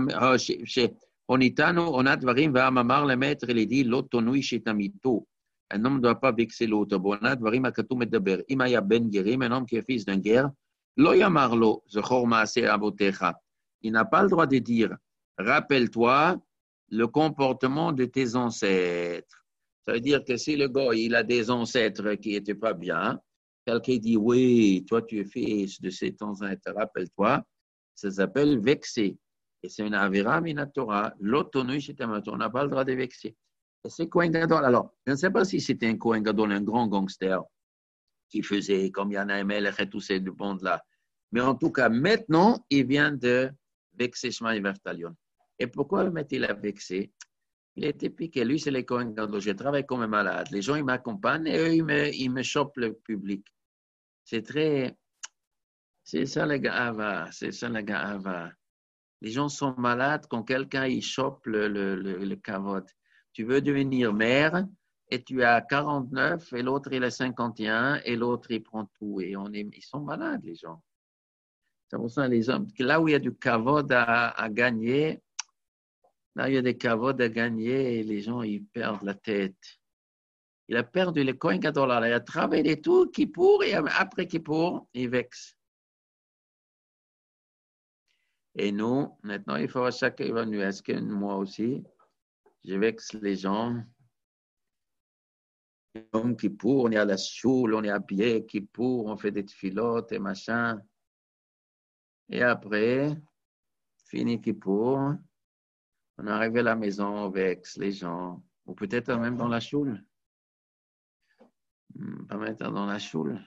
dvarim v'amamar le maître, il dit l'autonui shetamito. Un homme ne doit pas vexer l'autre. On a dvarim akatou medaber. Imaya ben gerim, un homme qui est fils d'un guerre. Lo yamarlo zechor maase avotecha. Il n'a pas le droit de dire rappelle-toi le comportement de tes ancêtres. Ça veut dire que si le gars il a des ancêtres qui n'étaient pas bien, quelqu'un dit, oui, toi tu es fils de cet ancêtre, rappelle-toi, ça s'appelle vexer. Et c'est une avera minatora. L'autonome, on n'a pas le droit de vexer. Et c'est Kohen Gadol. Alors, je ne sais pas si c'était un Kohen Gadol, un grand gangster qui faisait comme Yana Emelech et tous ces bandes-là. Mais en tout cas, maintenant, il vient de vexer Shmaï Vertalion. Et pourquoi il a vexé? Il était piqué. Lui, c'est les Kohen Gadol. Je travaille comme un malade. Les gens, ils m'accompagnent et eux, ils me chopent le public. C'est ça le ga'ava. C'est ça le ga'ava. Les gens sont malades quand quelqu'un il chope le kavod. Tu veux devenir maire et tu as 49 et l'autre il a 51 et l'autre il prend tout. Et ils sont malades, les gens. C'est pour ça les hommes. Là où il y a du kavod à gagner, là où il y a des kavod à gagner, les gens ils perdent la tête. Il a perdu les Kohen Gadol. Il a travaillé tout Kippour et après Kippour, il vexe. Et nous, maintenant, il faut à chaque événement, est-ce que moi aussi, je vexe les gens. Yom Kippour, on est à la choule, on est habillé, Kippour, on fait des filotes et machin. Et après, fini Kippour, on arrive à la maison, on vexe les gens. Ou peut-être même dans la choule. Pas maintenant dans la choule.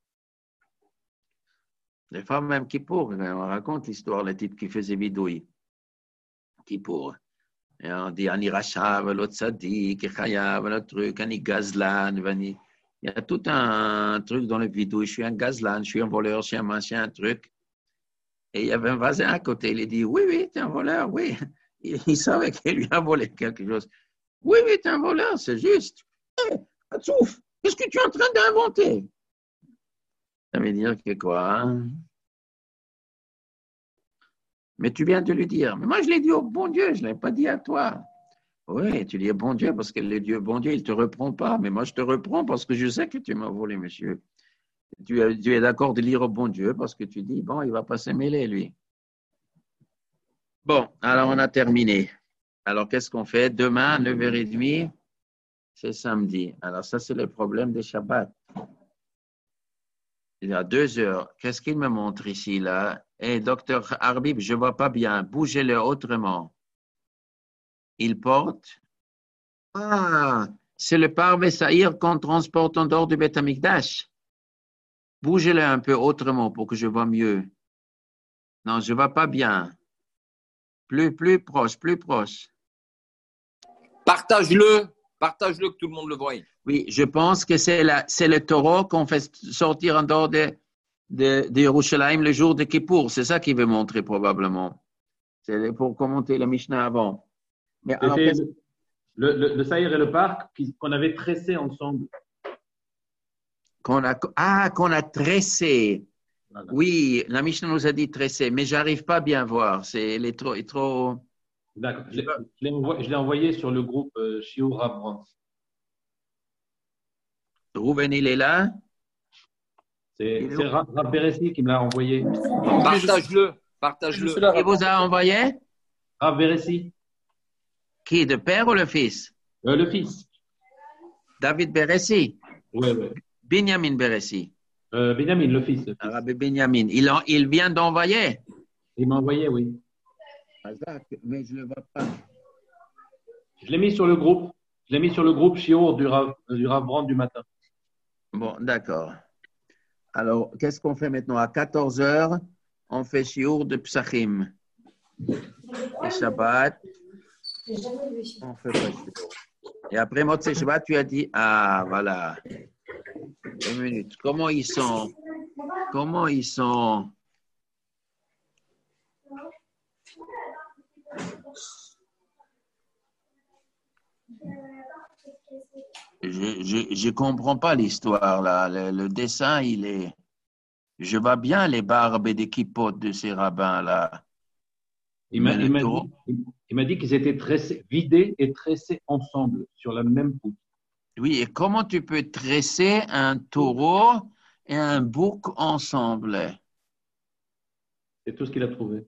Les femmes même Kippour, on raconte l'histoire, le type qui faisait bidouille. Kippour. Et on dit, Ani Rachav, l'autre Sadiq, Chayav, le truc, Ani Gazlan, Vani. Il y a tout un truc dans le bidouille. Je suis un Gazlan, je suis un voleur, je suis un machin, un truc. Et il y avait un voisin à côté, il dit, oui, tu es un voleur, oui. Il savait qu'il lui a volé quelque chose. Oui, tu es un voleur, c'est juste. Atsouf, qu'est-ce que tu es en train d'inventer? Ça veut dire que quoi? Mais tu viens de lui dire. Mais moi, je l'ai dit au bon Dieu, je ne l'ai pas dit à toi. Oui, tu dis bon Dieu parce que le Dieu, bon Dieu, il ne te reprend pas. Mais moi, je te reprends parce que je sais que tu m'as volé, monsieur. Tu es d'accord de lire au bon Dieu parce que tu dis, bon, il ne va pas se mêler, lui. Bon, alors on a terminé. Alors, qu'est-ce qu'on fait? Demain, 9h30, c'est samedi. Alors, ça, c'est le problème des Shabbats. Il y a 2 heures. Qu'est-ce qu'il me montre ici, là? Docteur Arbib, je ne vois pas bien. Bougez-le autrement. Il porte. Ah, c'est le parvé saïr qu'on transporte en dehors du Beth Amikdash. Bougez-le un peu autrement pour que je vois mieux. Non, je ne vois pas bien. Plus proche, plus proche. Partage-le que tout le monde le voie. Oui, je pense que c'est le taureau qu'on fait sortir en dehors de Yerushalayim le jour de Kippour. C'est ça qu'il veut montrer probablement. C'est pour commenter la Mishnah avant. Mais alors, le saïr et le parc qu'on avait tressé ensemble. Qu'on a tressé. Voilà. Oui, la Mishnah nous a dit tressé, mais j'arrive pas à bien voir. Il est trop. D'accord. Je l'ai envoyé sur le groupe Shiur Rav. Rouven, il est là? C'est Rav Beressi qui me l'a envoyé. Partage-le. Qui vous a envoyé? Rav Beressi. Qui, le père ou le fils? Le fils. David Beressi? Oui. Binyamin Beressi? Binyamin, le fils. Rabbi Binyamin. Il vient d'envoyer? Il m'a envoyé, oui. Mais je ne le vois pas. Je l'ai mis sur le groupe. Je l'ai mis sur le groupe Shiur du Rav Brand du matin. Bon, d'accord. Alors, qu'est-ce qu'on fait maintenant? À 14h, on fait Shiur de Psachim. Et Shabbat, on fait pas Shiur. Et après Motzei Shabbat, tu as dit, ah, voilà. 2 minutes. Comment ils sont? Je comprends pas l'histoire là. Le dessin, il est. Je vois bien les barbes et des kippotes de ces rabbins là. Il m'a dit qu'ils étaient vidés et tressés ensemble sur la même poutre. Oui, et comment tu peux tresser un taureau et un bouc ensemble? C'est tout ce qu'il a trouvé.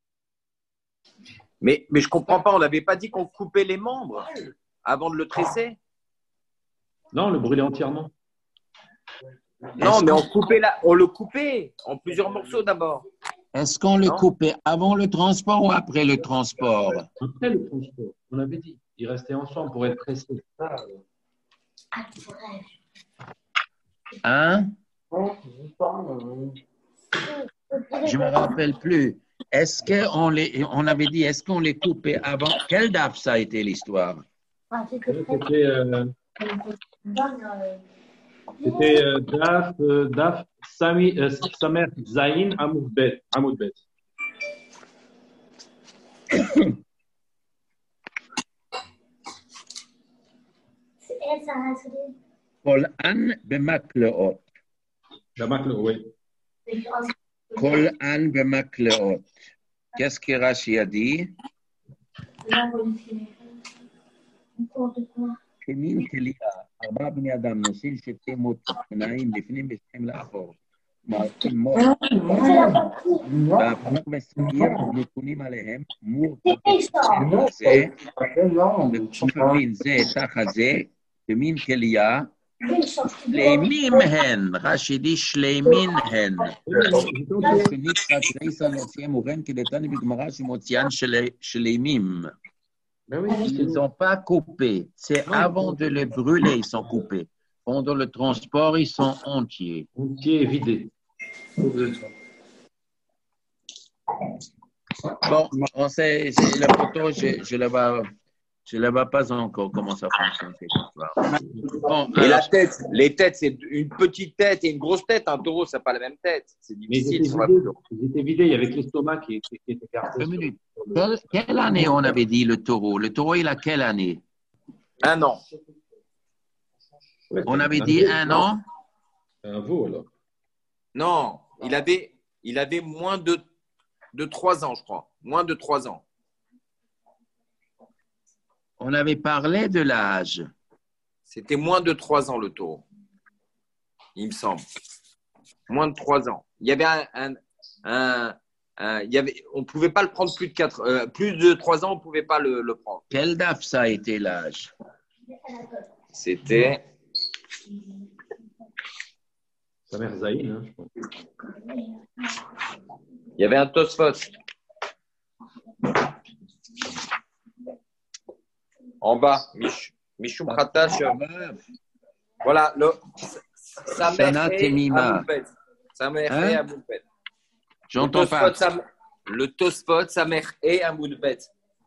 Mais je comprends pas, on n'avait pas dit qu'on coupait les membres avant de le tresser? Non, on le brûlait entièrement. Non, mais on le coupait en plusieurs morceaux d'abord. Est-ce qu'on le Non. coupait avant le transport ou après le transport? Après le transport, on avait dit. Ils restaient ensemble pour être pressés. Hein? Je me rappelle plus. Est-ce on avait dit, est-ce qu'on les coupait avant? Quel daf ça a été l'histoire? C'était Daf Samer Zayin Amoud Bet. Kol an bemakleot. Oui. Kol an bemakleot. Qu'est-ce que Rashi a dit? כמין כליה, 4 בני אדם נושאים שתי מותניים לפנים ושתיים לאחור. מערכים מוח. והפוך וסיר נתונים עליהם, מור זה, וכפופים זה תחת זה, כמין כליה, שלימים הן, רש"י די שלימים הן. שנקרא תריסה להוציאם ובן כדתני בגמרא שמוציאן שלימים. Ils n'ont pas coupé. C'est avant de le brûler, ils sont coupés. Pendant le transport, ils sont entiers. Entiers et vidés. Bon, on sait, c'est la photo, je la vois pas encore comment ça fonctionne cette histoire. Bon, Et la tête, les têtes, c'est une petite tête et une grosse tête. Un taureau, ça n'a pas la même tête. C'est Mais difficile sur la photo. ils étaient vidés, il y avait l'estomac qui était écarté. 2 minutes. Quelle année on avait dit le taureau? Le taureau, il a quelle année? 1 an. On avait dit 1 an? Un veau, alors. Non, il avait moins de 3 ans, je crois. Moins de 3 ans. On avait parlé de l'âge. C'était moins de 3 ans, le taureau. Il me semble. Moins de 3 ans. Il y avait on ne pouvait pas le prendre plus de 3 ans, on ne pouvait pas le prendre. Quel daf ça a été l'âge? C'était Samer Zayin, hein, je pense. Il y avait un Tosfot. En bas, Mishum Khatash. Voilà, Shana Temima. Samer et Amoudbet. J'entends pas. Le Tosfot, Samer et Amoudbet.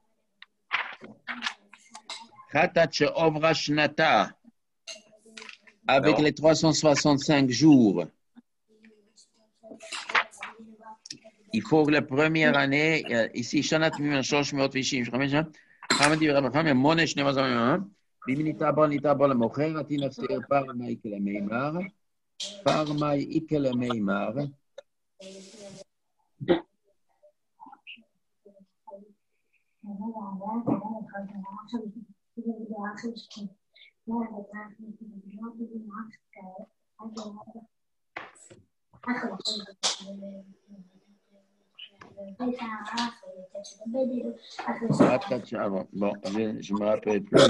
Khatat Ovra Shnata. Avec Alors. les 365 jours. Il faut que la première année, ici, Shana Temima, Shosh Meot Vishim, חמדי ורבחם, מונה 12 יום, ואם ניתה בו למוכר, עתי נפסיר פרמה איקה למימר, פרמה איקה למימר. Bon, je me rappelle plus.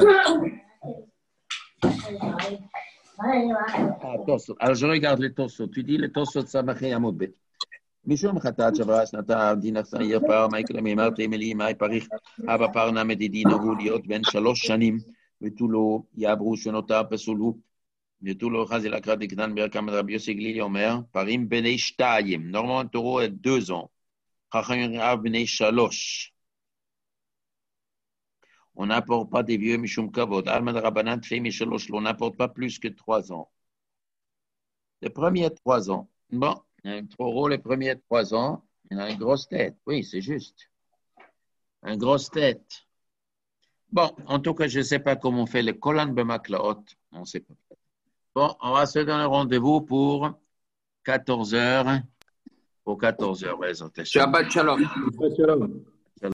Alors, je regarde les torsos. Tu dis les torsos de Samaché à Moudbet. משום חטאת שברה שנתה דין אכסניה פער מייקל מימר תימלי מאי פריך אבא פרנה מדידינו הוא להיות בן 3 שנים ותו לא יעברו שנותיו פסולו ותו לא חזי לקראת דקדן ברכם רבי יוסי גלילי אומר פרים בני 2 normalement un taureau a 2 ans חכמים רב בני 3 on n'apporte pas des vieux משום כבוד אלמד רבנן תפי מ3 on n'apporte pas plus que 3 ans les premiers 3 ans bon. Un taureau, les premiers 3 ans, il a une grosse tête. Oui, c'est juste. Une grosse tête. Bon, en tout cas, je ne sais pas comment on fait le Kolan Bemaklaot. On ne sait pas. Bon, on va se donner rendez-vous pour 14 heures. Pour 14 heures, Shabbat Shalom. Shabbat Shalom.